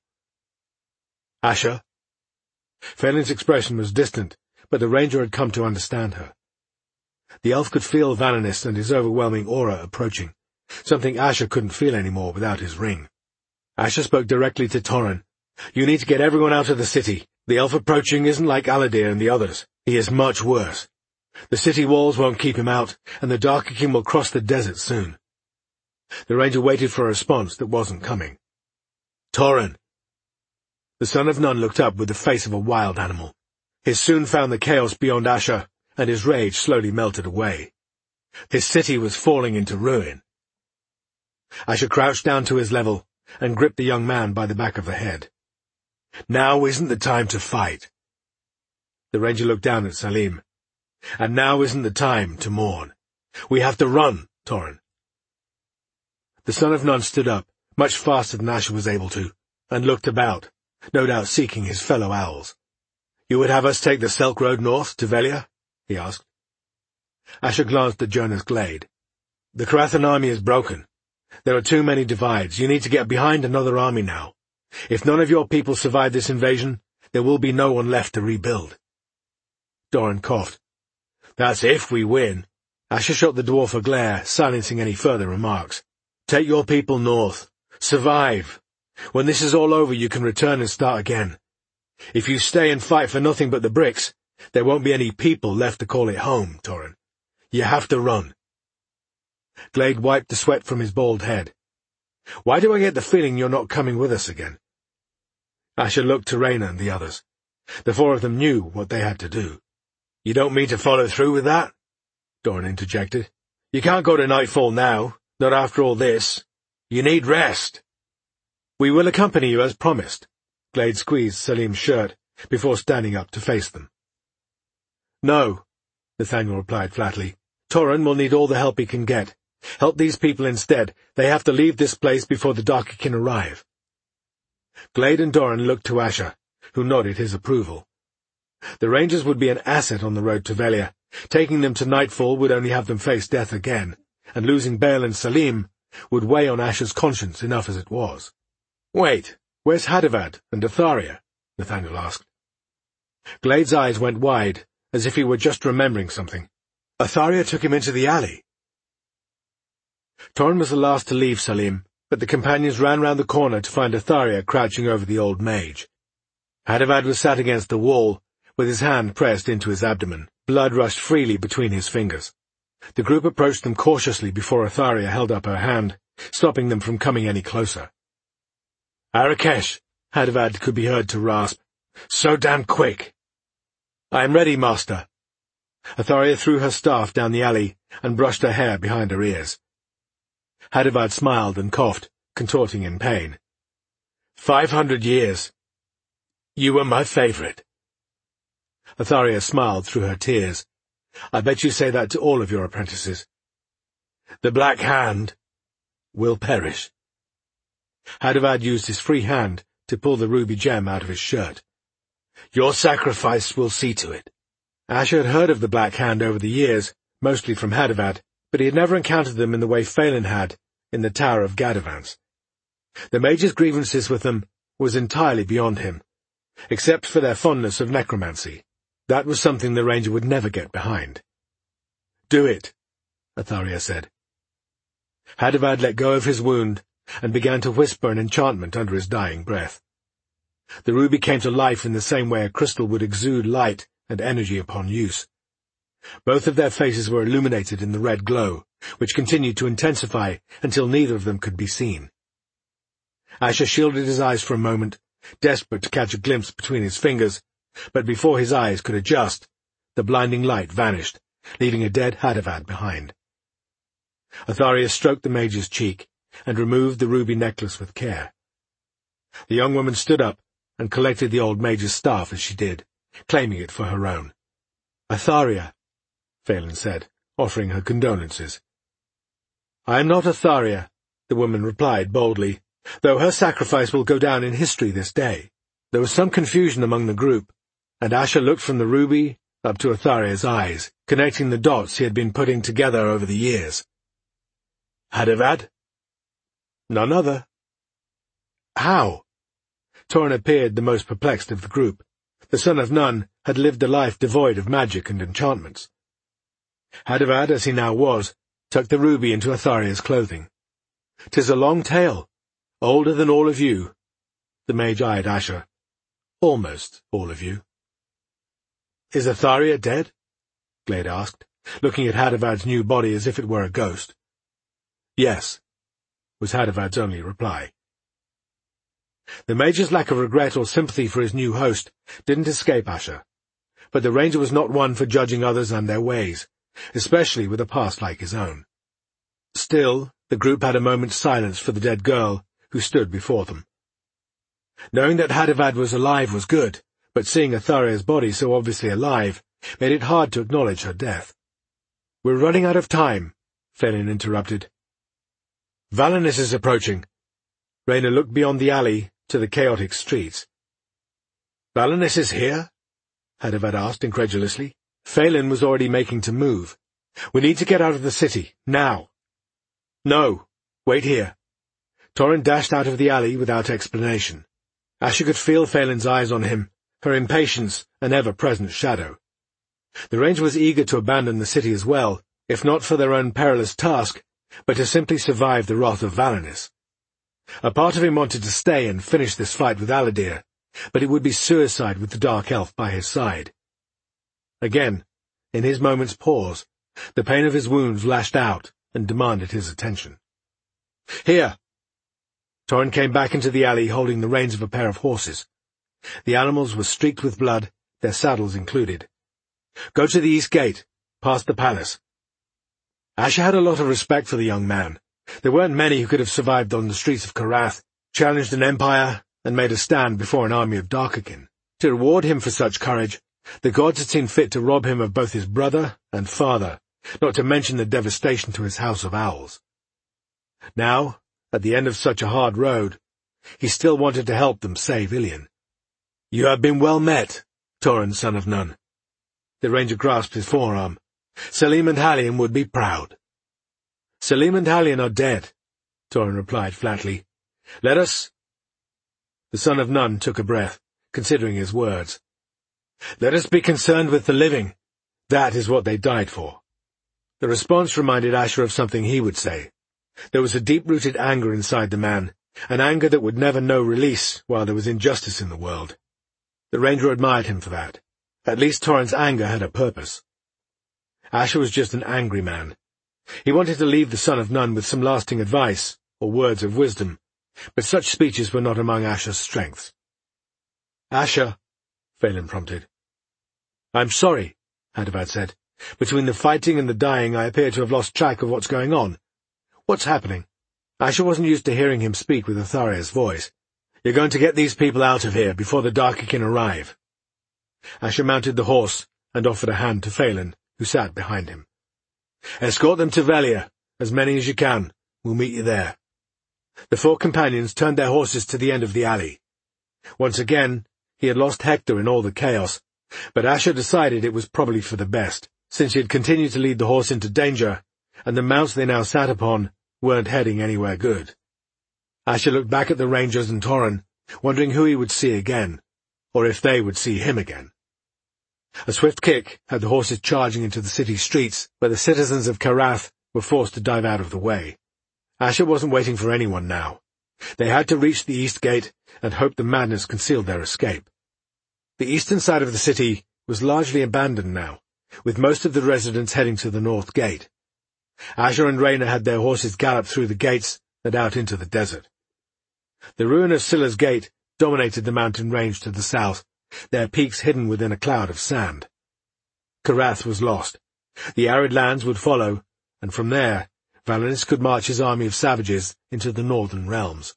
A: Asher? Phelan's expression was distant, but the ranger had come to understand her. The elf could feel Valanis and his overwhelming aura approaching, something Asher couldn't feel anymore without his ring. Asher spoke directly to Torrin. You need to get everyone out of the city. The elf approaching isn't like Aladir and the others. He is much worse. The city walls won't keep him out, and the Darkakin will cross the desert soon. The ranger waited for a response that wasn't coming. Torrin. The son of none looked up with the face of a wild animal. He soon found the chaos beyond Asher, and his rage slowly melted away. His city was falling into ruin. Asher crouched down to his level and gripped the young man by the back of the head. Now isn't the time to fight. The ranger looked down at Salim. And now isn't the time to mourn. We have to run, Torrin. The son of none stood up, much faster than Asher was able to, and looked about, no doubt seeking his fellow owls. "You would have us take the Silk Road north to Velia?" he asked. Asher glanced at Jonah's glade. "The Karathan army is broken. There are too many divides. You need to get behind another army now. If none of your people survive this invasion, there will be no one left to rebuild." Doran coughed. "That's if we win." Asher shot the dwarf a glare, silencing any further remarks. "Take your people north. Survive. When this is all over, you can return and start again. If you stay and fight for nothing but the bricks, there won't be any people left to call it home, Torin. You have to run." Glade wiped the sweat from his bald head. "Why do I get the feeling you're not coming with us again?" Asher looked to Rayna and the others. The four of them knew what they had to do. "You don't mean to follow through with that?" Doran interjected. "You can't go to Nightfall now, not after all this. You need rest." "We will accompany you as promised." Glade squeezed Salim's shirt before standing up to face them. "No," Nathaniel replied flatly. "Torin will need all the help he can get. Help these people instead. They have to leave this place before the Darkikin arrive." Glade and Doran looked to Asher, who nodded his approval. The Rangers would be an asset on the road to Velia. Taking them to Nightfall would only have them face death again, and losing Bale and Salim would weigh on Asher's conscience enough as it was. "Wait, where's Hadavad and Atharia?" Nathaniel asked. Glade's eyes went wide, as if he were just remembering something. "Atharia took him into the alley." Torin was the last to leave Salim, but the companions ran round the corner to find Atharia crouching over the old mage. Hadavad was sat against the wall, with his hand pressed into his abdomen. Blood rushed freely between his fingers. The group approached them cautiously before Atharia held up her hand, stopping them from coming any closer. "Arakesh," Hadavad could be heard to rasp. "So damn quick." "I am ready, master." Atharia threw her staff down the alley and brushed her hair behind her ears. Hadavad smiled and coughed, contorting in pain. 500 years. You were my favorite." Atharia smiled through her tears. "I bet you say that to all of your apprentices." "The Black Hand will perish." Hadavad used his free hand to pull the ruby gem out of his shirt. "Your sacrifice will see to it." Asher had heard of the Black Hand over the years, mostly from Hadavad, but he had never encountered them in the way Phelan had in the Tower of Gadavance. The mage's grievances with them was entirely beyond him, except for their fondness of necromancy. That was something the ranger would never get behind. "Do it," Atharia said. Hadavad let go of his wound and began to whisper an enchantment under his dying breath. The ruby came to life in the same way a crystal would exude light and energy upon use. Both of their faces were illuminated in the red glow, which continued to intensify until neither of them could be seen. Asher shielded his eyes for a moment, desperate to catch a glimpse between his fingers, but before his eyes could adjust, the blinding light vanished, leaving a dead Hadavad behind. Atharia stroked the mage's cheek and removed the ruby necklace with care. The young woman stood up and collected the old mage's staff as she did, claiming it for her own. "Atharia," Phelan said, offering her condolences. "I am not Atharia," the woman replied boldly, "though her sacrifice will go down in history this day." There was some confusion among the group, and Asher looked from the ruby up to Atharia's eyes, connecting the dots he had been putting together over the years. "Hadavad?" "None other." "How?" Torin appeared the most perplexed of the group. The son of none had lived a life devoid of magic and enchantments. Hadavad, as he now was, tucked the ruby into Atharia's clothing. "'Tis a long tale, older than all of you." The mage eyed Asher. "Almost all of you." "Is Atharia dead?" Glade asked, looking at Hadavad's new body as if it were a ghost. "Yes," was Hadavad's only reply. The mage's lack of regret or sympathy for his new host didn't escape Asher, but the ranger was not one for judging others and their ways, especially with a past like his own. Still, the group had a moment's silence for the dead girl who stood before them. Knowing that Hadavad was alive was good, but seeing Atharia's body so obviously alive made it hard to acknowledge her death. "We're running out of time," Phelan interrupted. "Valinus is approaching." Rayna looked beyond the alley to the chaotic streets. Valenius is here? Hadavad asked incredulously. Phelan was already making to move. We need to get out of the city, now. No, wait here. Torrin dashed out of the alley without explanation. Asher could feel Phelan's eyes on him, her impatience an ever-present shadow. The Ranger was eager to abandon the city as well, if not for their own perilous task, but to simply survive the wrath of Valenius. A part of him wanted to stay and finish this fight with Aladir, but it would be suicide with the Dark Elf by his side. Again, in his moment's pause, the pain of his wounds lashed out and demanded his attention. Here! Torrin came back into the alley holding the reins of a pair of horses. The animals were streaked with blood, their saddles included. Go to the east gate, past the palace. Asher had a lot of respect for the young man. There weren't many who could have survived on the streets of Karath, challenged an empire, and made a stand before an army of Darkakin. To reward him for such courage, the gods had seen fit to rob him of both his brother and father, not to mention the devastation to his house of owls. Now, at the end of such a hard road, he still wanted to help them save Ilion. You have been well met, Torrin, son of Nun. The Ranger grasped his forearm. Selim and Halion would be proud. Selim and Halion are dead, Torrin replied flatly. Let us— The son of Nun took a breath, considering his words. Let us be concerned with the living. That is what they died for. The response reminded Asher of something he would say. There was a deep-rooted anger inside the man, an anger that would never know release while there was injustice in the world. The Ranger admired him for that. At least Torrin's anger had a purpose. Asher was just an angry man. He wanted to leave the son of Nun with some lasting advice, or words of wisdom, but such speeches were not among Asher's strengths. Asher, Phelan prompted. I'm sorry, Hadavad said. Between the fighting and the dying, I appear to have lost track of what's going on. What's happening? Asher wasn't used to hearing him speak with Atharia's voice. You're going to get these people out of here before the Darkakin arrive. Asher mounted the horse and offered a hand to Phelan, who sat behind him. Escort them to Velia, as many as you can. We'll meet you there. The four companions turned their horses to the end of the alley. Once again, he had lost Hector in all the chaos, but Asher decided it was probably for the best, since he had continued to lead the horse into danger, and the mounts they now sat upon weren't heading anywhere good. Asher looked back at the Rangers and Torrin, wondering who he would see again, or if they would see him again. A swift kick had the horses charging into the city streets, where the citizens of Karath were forced to dive out of the way. Asher wasn't waiting for anyone now. They had to reach the east gate and hope the madness concealed their escape. The eastern side of the city was largely abandoned now, with most of the residents heading to the north gate. Asher and Rayna had their horses gallop through the gates and out into the desert. The ruin of Scylla's Gate dominated the mountain range to the south, their peaks hidden within a cloud of sand. Karath was lost. The arid lands would follow, and from there, Valenius could march his army of savages into the northern realms.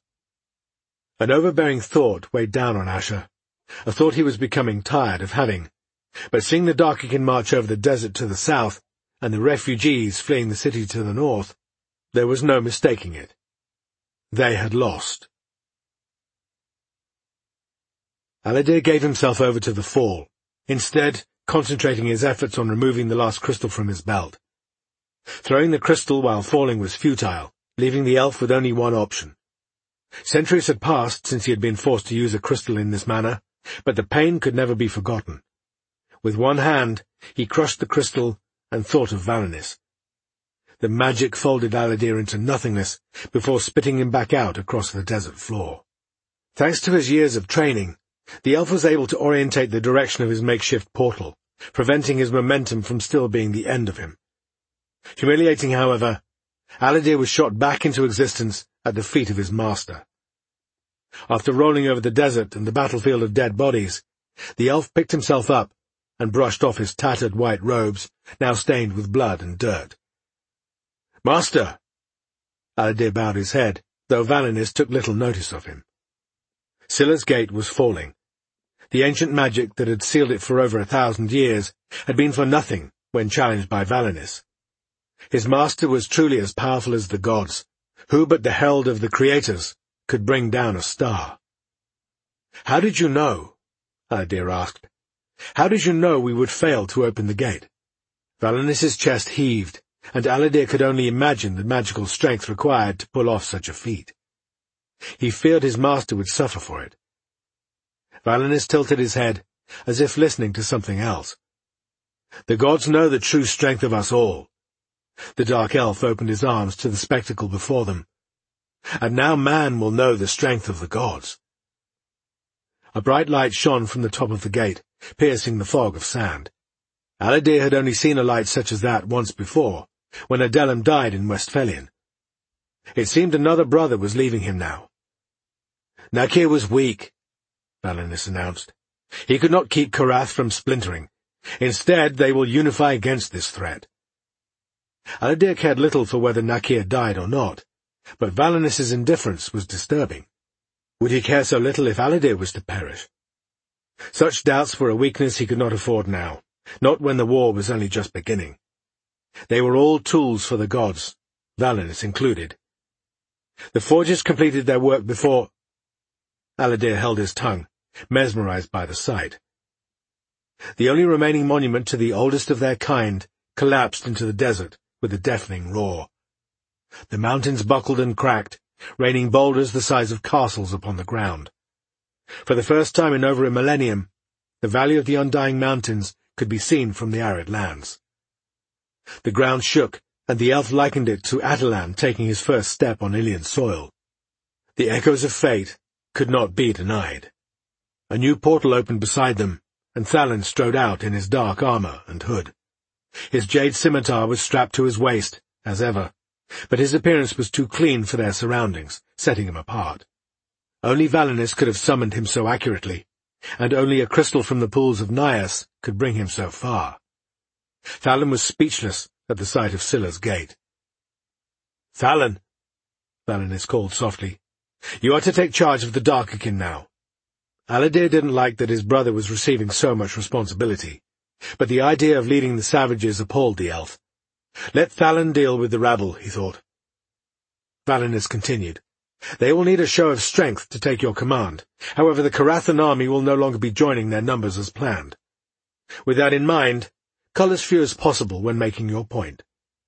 A: An overbearing thought weighed down on Asher, a thought he was becoming tired of having. But seeing the Darkakin march over the desert to the south, and the refugees fleeing the city to the north, there was no mistaking it. They had lost. Aladir gave himself over to the fall, instead concentrating his efforts on removing the last crystal from his belt. Throwing the crystal while falling was futile, leaving the elf with only one option. Centuries had passed since he had been forced to use a crystal in this manner, but the pain could never be forgotten. With one hand, he crushed the crystal and thought of Valenius. The magic folded Aladir into nothingness before spitting him back out across the desert floor. Thanks to his years of training, the elf was able to orientate the direction of his makeshift portal, preventing his momentum from still being the end of him. Humiliating, however, Aladir was shot back into existence at the feet of his master. After rolling over the desert and the battlefield of dead bodies, the elf picked himself up and brushed off his tattered white robes, now stained with blood and dirt. "Master!" Aladir bowed his head, though Valenius took little notice of him. Scylla's Gate was falling. The ancient magic that had sealed it for over 1,000 years had been for nothing when challenged by Valenius. His master was truly as powerful as the gods. Who but the herald of the creators could bring down a star? "How did you know?" Aladir asked. "How did you know we would fail to open the gate?" Valanis's chest heaved, and Aladir could only imagine the magical strength required to pull off such a feat. He feared his master would suffer for it. Valanis tilted his head, as if listening to something else. "The gods know the true strength of us all." The dark elf opened his arms to the spectacle before them. "And now man will know the strength of the gods." A bright light shone from the top of the gate, piercing the fog of sand. Aladir had only seen a light such as that once before, when Adelim died in Westphalian. It seemed another brother was leaving him now. "Nakir was weak," Valanis announced. "He could not keep Karath from splintering. Instead, they will unify against this threat." Aladir cared little for whether Nakir died or not, but Valanis's indifference was disturbing. Would he care so little if Aladir was to perish? Such doubts were a weakness he could not afford now, not when the war was only just beginning. They were all tools for the gods, Valanis included. The forgers completed their work before... Aladir held his tongue, mesmerized by the sight. The only remaining monument to the oldest of their kind collapsed into the desert with a deafening roar. The mountains buckled and cracked, raining boulders the size of castles upon the ground. For the first time in over a millennium, the Valley of the Undying Mountains could be seen from the arid lands. The ground shook, and the elf likened it to Atalan taking his first step on Ilian soil. The echoes of fate could not be denied. A new portal opened beside them, and Thalon strode out in his dark armor and hood. His jade scimitar was strapped to his waist, as ever, but his appearance was too clean for their surroundings, setting him apart. Only Valanis could have summoned him so accurately, and only a crystal from the pools of Nias could bring him so far. Thalon was speechless at the sight of Scylla's gate. "Thalon," Valanis called softly, "you are to take charge of the Darkakin now." Aladir didn't like that his brother was receiving so much responsibility, but the idea of leading the savages appalled the elf. Let Thalon deal with the rabble, he thought. Valanis continued. "They will need a show of strength to take your command. However, the Karathan army will no longer be joining their numbers as planned. With that in mind, cull as few as possible when making your point."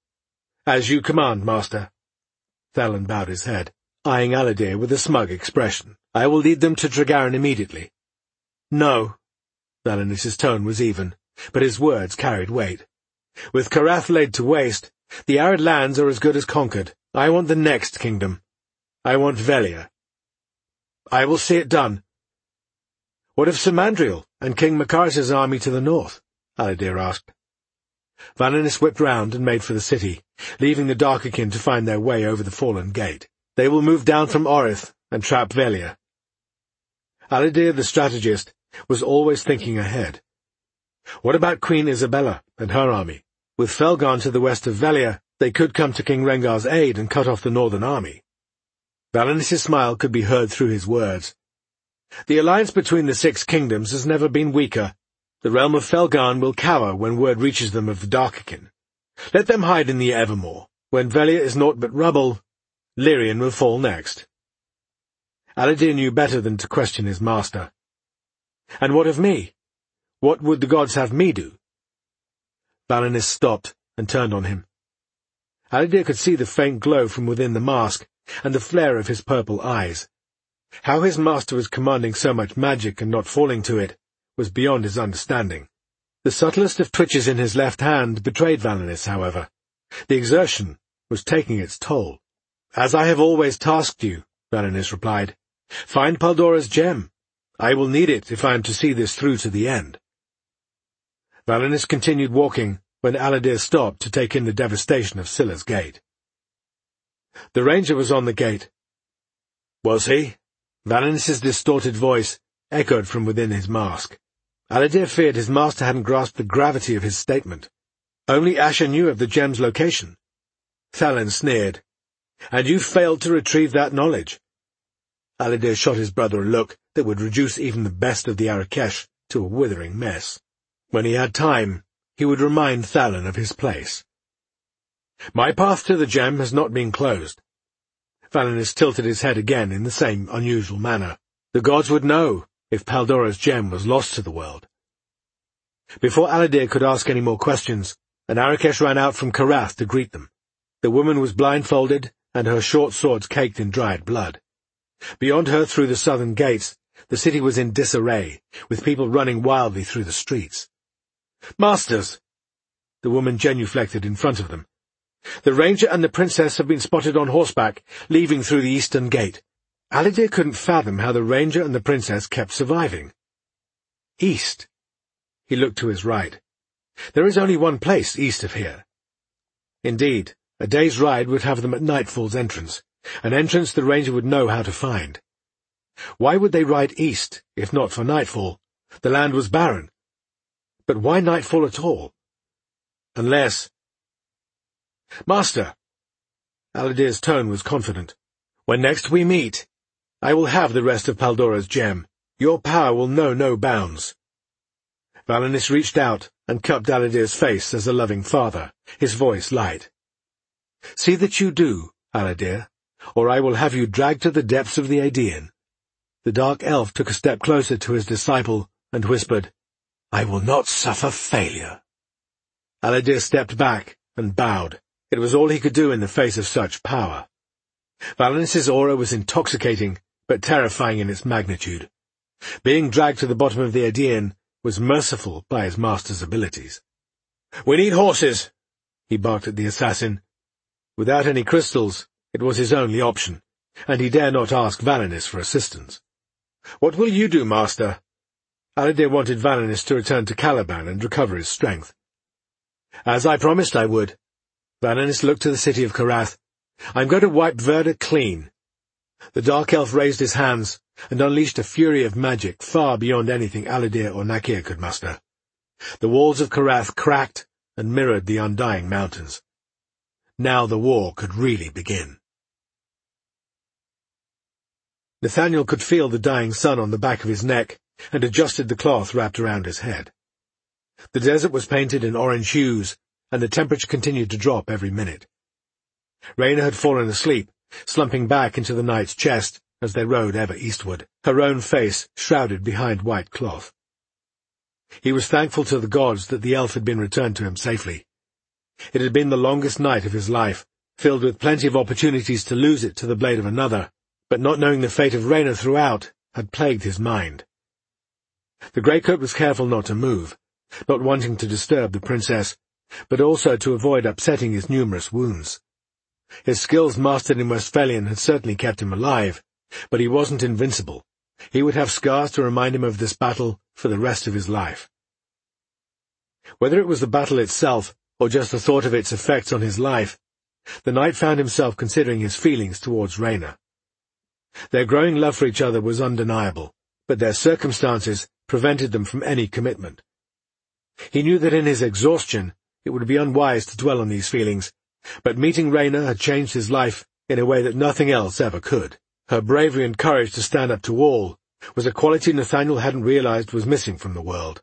A: "As you command, master." Thalon bowed his head, eyeing Aladir with a smug expression. "I will lead them to Tregaron immediately." "No." Valanis's tone was even, but his words carried weight. "With Karath laid to waste, the arid lands are as good as conquered. I want the next kingdom. I want Velia." "I will see it done." "What of Simandriel and King Makars's army to the north?" Aladir asked. Valanis whipped round and made for the city, leaving the Darkakin to find their way over the fallen gate. "They will move down from Orith and trap Velia." Aladir, the strategist, was always thinking ahead. What about Queen Isabella and her army? With Felgon to the west of Velia, they could come to King Rengar's aid and cut off the northern army. Valanis's smile could be heard through his words. "The alliance between the 6 kingdoms has never been weaker. The realm of Felgon will cower when word reaches them of the Darkakin. Let them hide in the Evermore. When Velia is naught but rubble, Lyrian will fall next." Aladir knew better than to question his master. "And what of me? What would the gods have me do?" Valanis stopped and turned on him. Aladir could see the faint glow from within the mask and the flare of his purple eyes. How his master was commanding so much magic and not falling to it was beyond his understanding. The subtlest of twitches in his left hand betrayed Valanis, however. The exertion was taking its toll. "As I have always tasked you," Valanis replied, "find Paldora's gem. I will need it if I am to see this through to the end." Valanis continued walking when Aladir stopped to take in the devastation of Scylla's gate. The ranger was on the gate. "Was he?" Valanis's distorted voice echoed from within his mask. Aladir feared his master hadn't grasped the gravity of his statement. Only Asher knew of the gem's location. Thalon sneered. "And you failed to retrieve that knowledge." Aladir shot his brother a look that would reduce even the best of the Arakesh to a withering mess. When he had time, he would remind Thalon of his place. "My path to the gem has not been closed." Valanis tilted his head again in the same unusual manner. "The gods would know if Paldora's gem was lost to the world. Before Aladir could ask any more questions, an Arrakesh ran out from Karath to greet them. The woman was blindfolded, and her short swords caked in dried blood. Beyond her, through the southern gates, the city was in disarray, with people running wildly through the streets. "Masters!" The woman genuflected in front of them. "The ranger and the princess have been spotted on horseback, leaving through the eastern gate." Aladir couldn't fathom how the ranger and the princess kept surviving. East. He looked to his right. There is only one place east of here. Indeed, a day's ride would have them at Nightfall's entrance, an entrance the ranger would know how to find. Why would they ride east, if not for Nightfall? The land was barren. But why Nightfall at all? Unless— "Master!" Aladir's tone was confident. "When next we meet, I will have the rest of Paldora's gem. Your power will know no bounds." Valanis reached out and cupped Aladir's face as a loving father, his voice light. "See that you do, Aladir, or I will have you dragged to the depths of the Aedean." The dark elf took a step closer to his disciple and whispered, "I will not suffer failure." Aladir stepped back and bowed. It was all he could do in the face of such power. Valanis's aura was intoxicating, but terrifying in its magnitude. Being dragged to the bottom of the Aedean was merciful by his master's abilities. "We need horses," he barked at the assassin. Without any crystals, it was his only option, and he dare not ask Valanis for assistance. "What will you do, master?" Aladir wanted Valanis to return to Caliban and recover his strength. "As I promised I would." Valanis looked to the city of Karath. "I'm going to wipe Verda clean." The dark elf raised his hands and unleashed a fury of magic far beyond anything Aladir or Nakir could muster. The walls of Karath cracked and mirrored the undying mountains. Now the war could really begin. Nathaniel could feel the dying sun on the back of his neck and adjusted the cloth wrapped around his head. The desert was painted in orange hues, and the temperature continued to drop every minute. Rayna had fallen asleep, slumping back into the knight's chest as they rode ever eastward, her own face shrouded behind white cloth. He was thankful to the gods that the elf had been returned to him safely. It had been the longest night of his life, filled with plenty of opportunities to lose it to the blade of another, but not knowing the fate of Rayna throughout had plagued his mind. The greycoat was careful not to move, not wanting to disturb the princess, but also to avoid upsetting his numerous wounds. His skills mastered in Westphalian had certainly kept him alive, but he wasn't invincible. He would have scars to remind him of this battle for the rest of his life. Whether it was the battle itself, or just the thought of its effects on his life, the knight found himself considering his feelings towards Rayna. Their growing love for each other was undeniable, but their circumstances prevented them from any commitment. He knew that in his exhaustion it would be unwise to dwell on these feelings, but meeting Rayna had changed his life in a way that nothing else ever could. Her bravery and courage to stand up to all was a quality Nathaniel hadn't realized was missing from the world.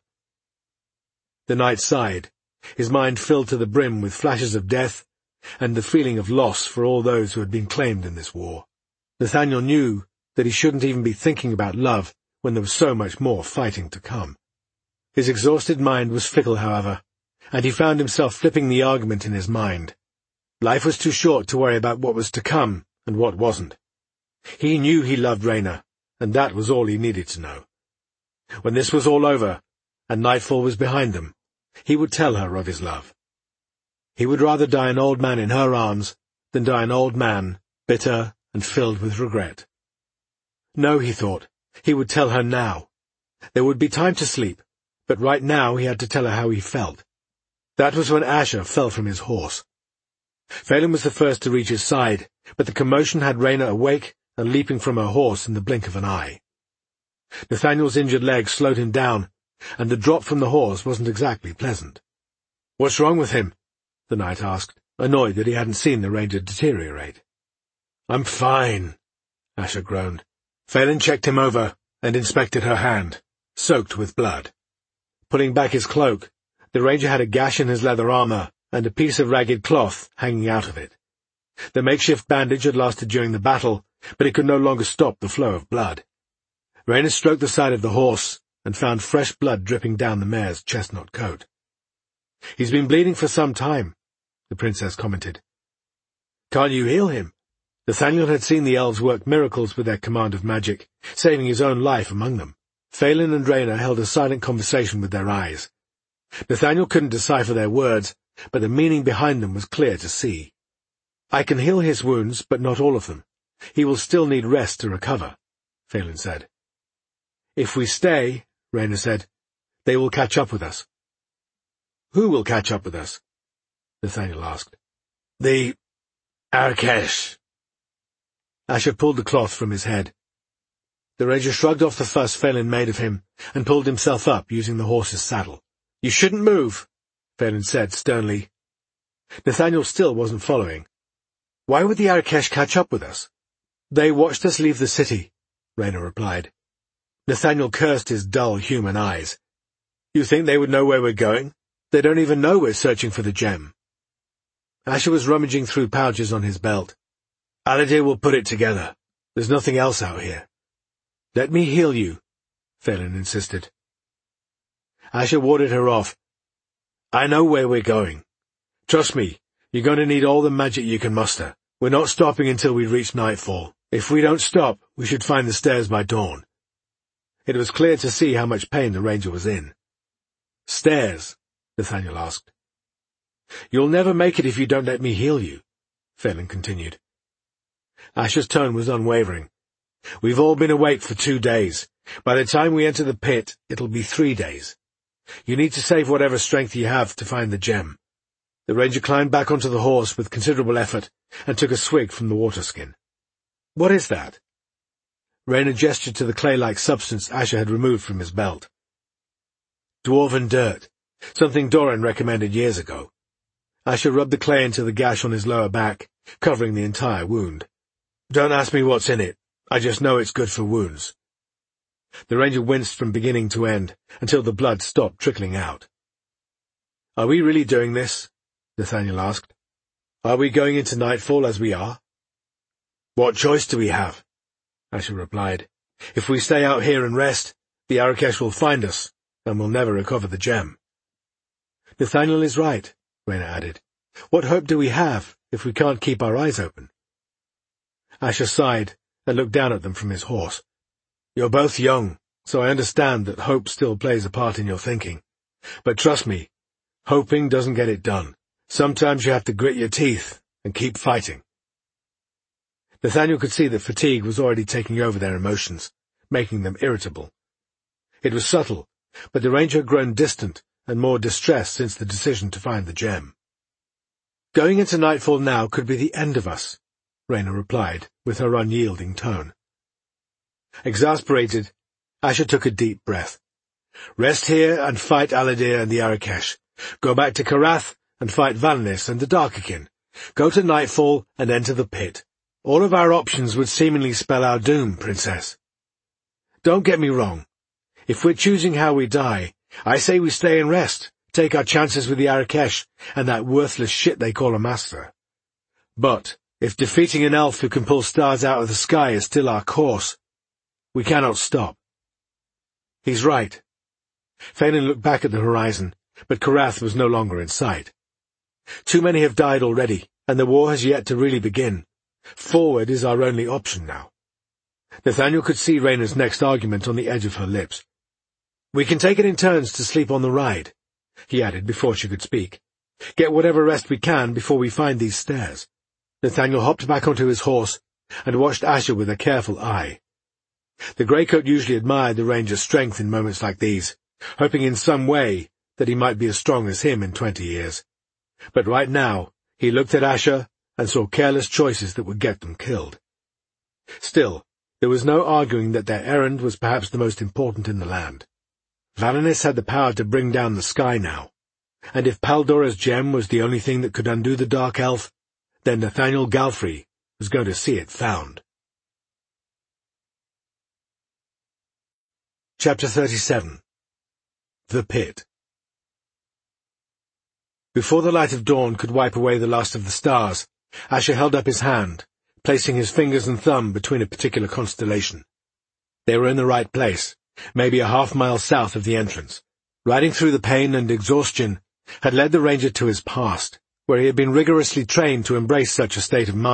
A: The knight sighed, his mind filled to the brim with flashes of death and the feeling of loss for all those who had been claimed in this war. Nathaniel knew that he shouldn't even be thinking about love when there was so much more fighting to come. His exhausted mind was fickle, however, and he found himself flipping the argument in his mind. Life was too short to worry about what was to come and what wasn't. He knew he loved Rayna, and that was all he needed to know. When this was all over, and nightfall was behind them, he would tell her of his love. He would rather die an old man in her arms than die an old man, bitter and filled with regret. No, he thought, he would tell her now. There would be time to sleep, but right now he had to tell her how he felt. That was when Asher fell from his horse. Phelan was the first to reach his side, but the commotion had Rayna awake and leaping from her horse in the blink of an eye. Nathaniel's injured leg slowed him down, and the drop from the horse wasn't exactly pleasant. "What's wrong with him?" the knight asked, annoyed that he hadn't seen the ranger deteriorate. "I'm fine," Asher groaned. Phelan checked him over and inspected her hand, soaked with blood. Pulling back his cloak, the ranger had a gash in his leather armor and a piece of ragged cloth hanging out of it. The makeshift bandage had lasted during the battle, but it could no longer stop the flow of blood. Rayner stroked the side of the horse and found fresh blood dripping down the mare's chestnut coat. "He's been bleeding for some time," the princess commented. "Can't you heal him?" Nathaniel had seen the elves work miracles with their command of magic, saving his own life among them. Phelan and Rayner held a silent conversation with their eyes. Nathaniel couldn't decipher their words, but the meaning behind them was clear to see. "I can heal his wounds, but not all of them. He will still need rest to recover," Phelan said. "If we stay," Rayner said, "they will catch up with us." "Who will catch up with us?" Nathaniel asked. "The Arkesh." Asher pulled the cloth from his head. The ranger shrugged off the fuss Phelan made of him and pulled himself up using the horse's saddle. "You shouldn't move," Phelan said sternly. Nathaniel still wasn't following. "Why would the Arkesh catch up with us?" "They watched us leave the city," Rayner replied. Nathaniel cursed his dull human eyes. "You think they would know where we're going? They don't even know we're searching for the gem." Asher was rummaging through pouches on his belt. "Aladir will put it together. There's nothing else out here." "Let me heal you," Phelan insisted. Asher warded her off. "I know where we're going. Trust me, you're going to need all the magic you can muster. We're not stopping until we reach nightfall. If we don't stop, we should find the stairs by dawn." It was clear to see how much pain the ranger was in. "Stairs?" Nathaniel asked. "You'll never make it if you don't let me heal you," Phelan continued. Asher's tone was unwavering. "We've all been awake for 2 days. By the time we enter the pit, it'll be 3 days. You need to save whatever strength you have to find the gem." The ranger climbed back onto the horse with considerable effort and took a swig from the water skin. "What is that?" Rayner gestured to the clay-like substance Asher had removed from his belt. "Dwarven dirt, something Doran recommended years ago." Asher rubbed the clay into the gash on his lower back, covering the entire wound. "Don't ask me what's in it. I just know it's good for wounds." The ranger winced from beginning to end, until the blood stopped trickling out. "Are we really doing this?" Nathaniel asked. "Are we going into nightfall as we are?" "What choice do we have?" Asher replied. "If we stay out here and rest, the Arkesh will find us, and we'll never recover the gem." "Nathaniel is right," Rayner added. "What hope do we have if we can't keep our eyes open?" Asher sighed and looked down at them from his horse. "You're both young, so I understand that hope still plays a part in your thinking. But trust me, hoping doesn't get it done. Sometimes you have to grit your teeth and keep fighting." Nathaniel could see that fatigue was already taking over their emotions, making them irritable. It was subtle, but the ranger had grown distant and more distressed since the decision to find the gem. "Going into nightfall now could be the end of us," Rayner replied, with her unyielding tone. Exasperated, Asher took a deep breath. "Rest here and fight Aladir and the Arkesh. Go back to Karath and fight Valnis and the Darkakin. Go to nightfall and enter the pit. All of our options would seemingly spell our doom, Princess. Don't get me wrong. If we're choosing how we die, I say we stay and rest, take our chances with the Arkesh and that worthless shit they call a master. But if defeating an elf who can pull stars out of the sky is still our course, we cannot stop." "He's right." Phelan looked back at the horizon, but Karath was no longer in sight. "Too many have died already, and the war has yet to really begin. Forward is our only option now." Nathaniel could see Rayner's next argument on the edge of her lips. "We can take it in turns to sleep on the ride," he added before she could speak. "Get whatever rest we can before we find these stairs." Nathaniel hopped back onto his horse and watched Asher with a careful eye. The greycoat usually admired the ranger's strength in moments like these, hoping in some way that he might be as strong as him in 20 years. But right now, he looked at Asher and saw careless choices that would get them killed. Still, there was no arguing that their errand was perhaps the most important in the land. Valnis had the power to bring down the sky now, and if Paldora's gem was the only thing that could undo the Dark Elf, then Nathaniel Galfrey was going to see it found. Chapter 37. The Pit. Before the light of dawn could wipe away the last of the stars, Asher held up his hand, placing his fingers and thumb between a particular constellation. They were in the right place, maybe a half-mile south of the entrance. Riding through the pain and exhaustion had led the ranger to his past, where he had been rigorously trained to embrace such a state of mind.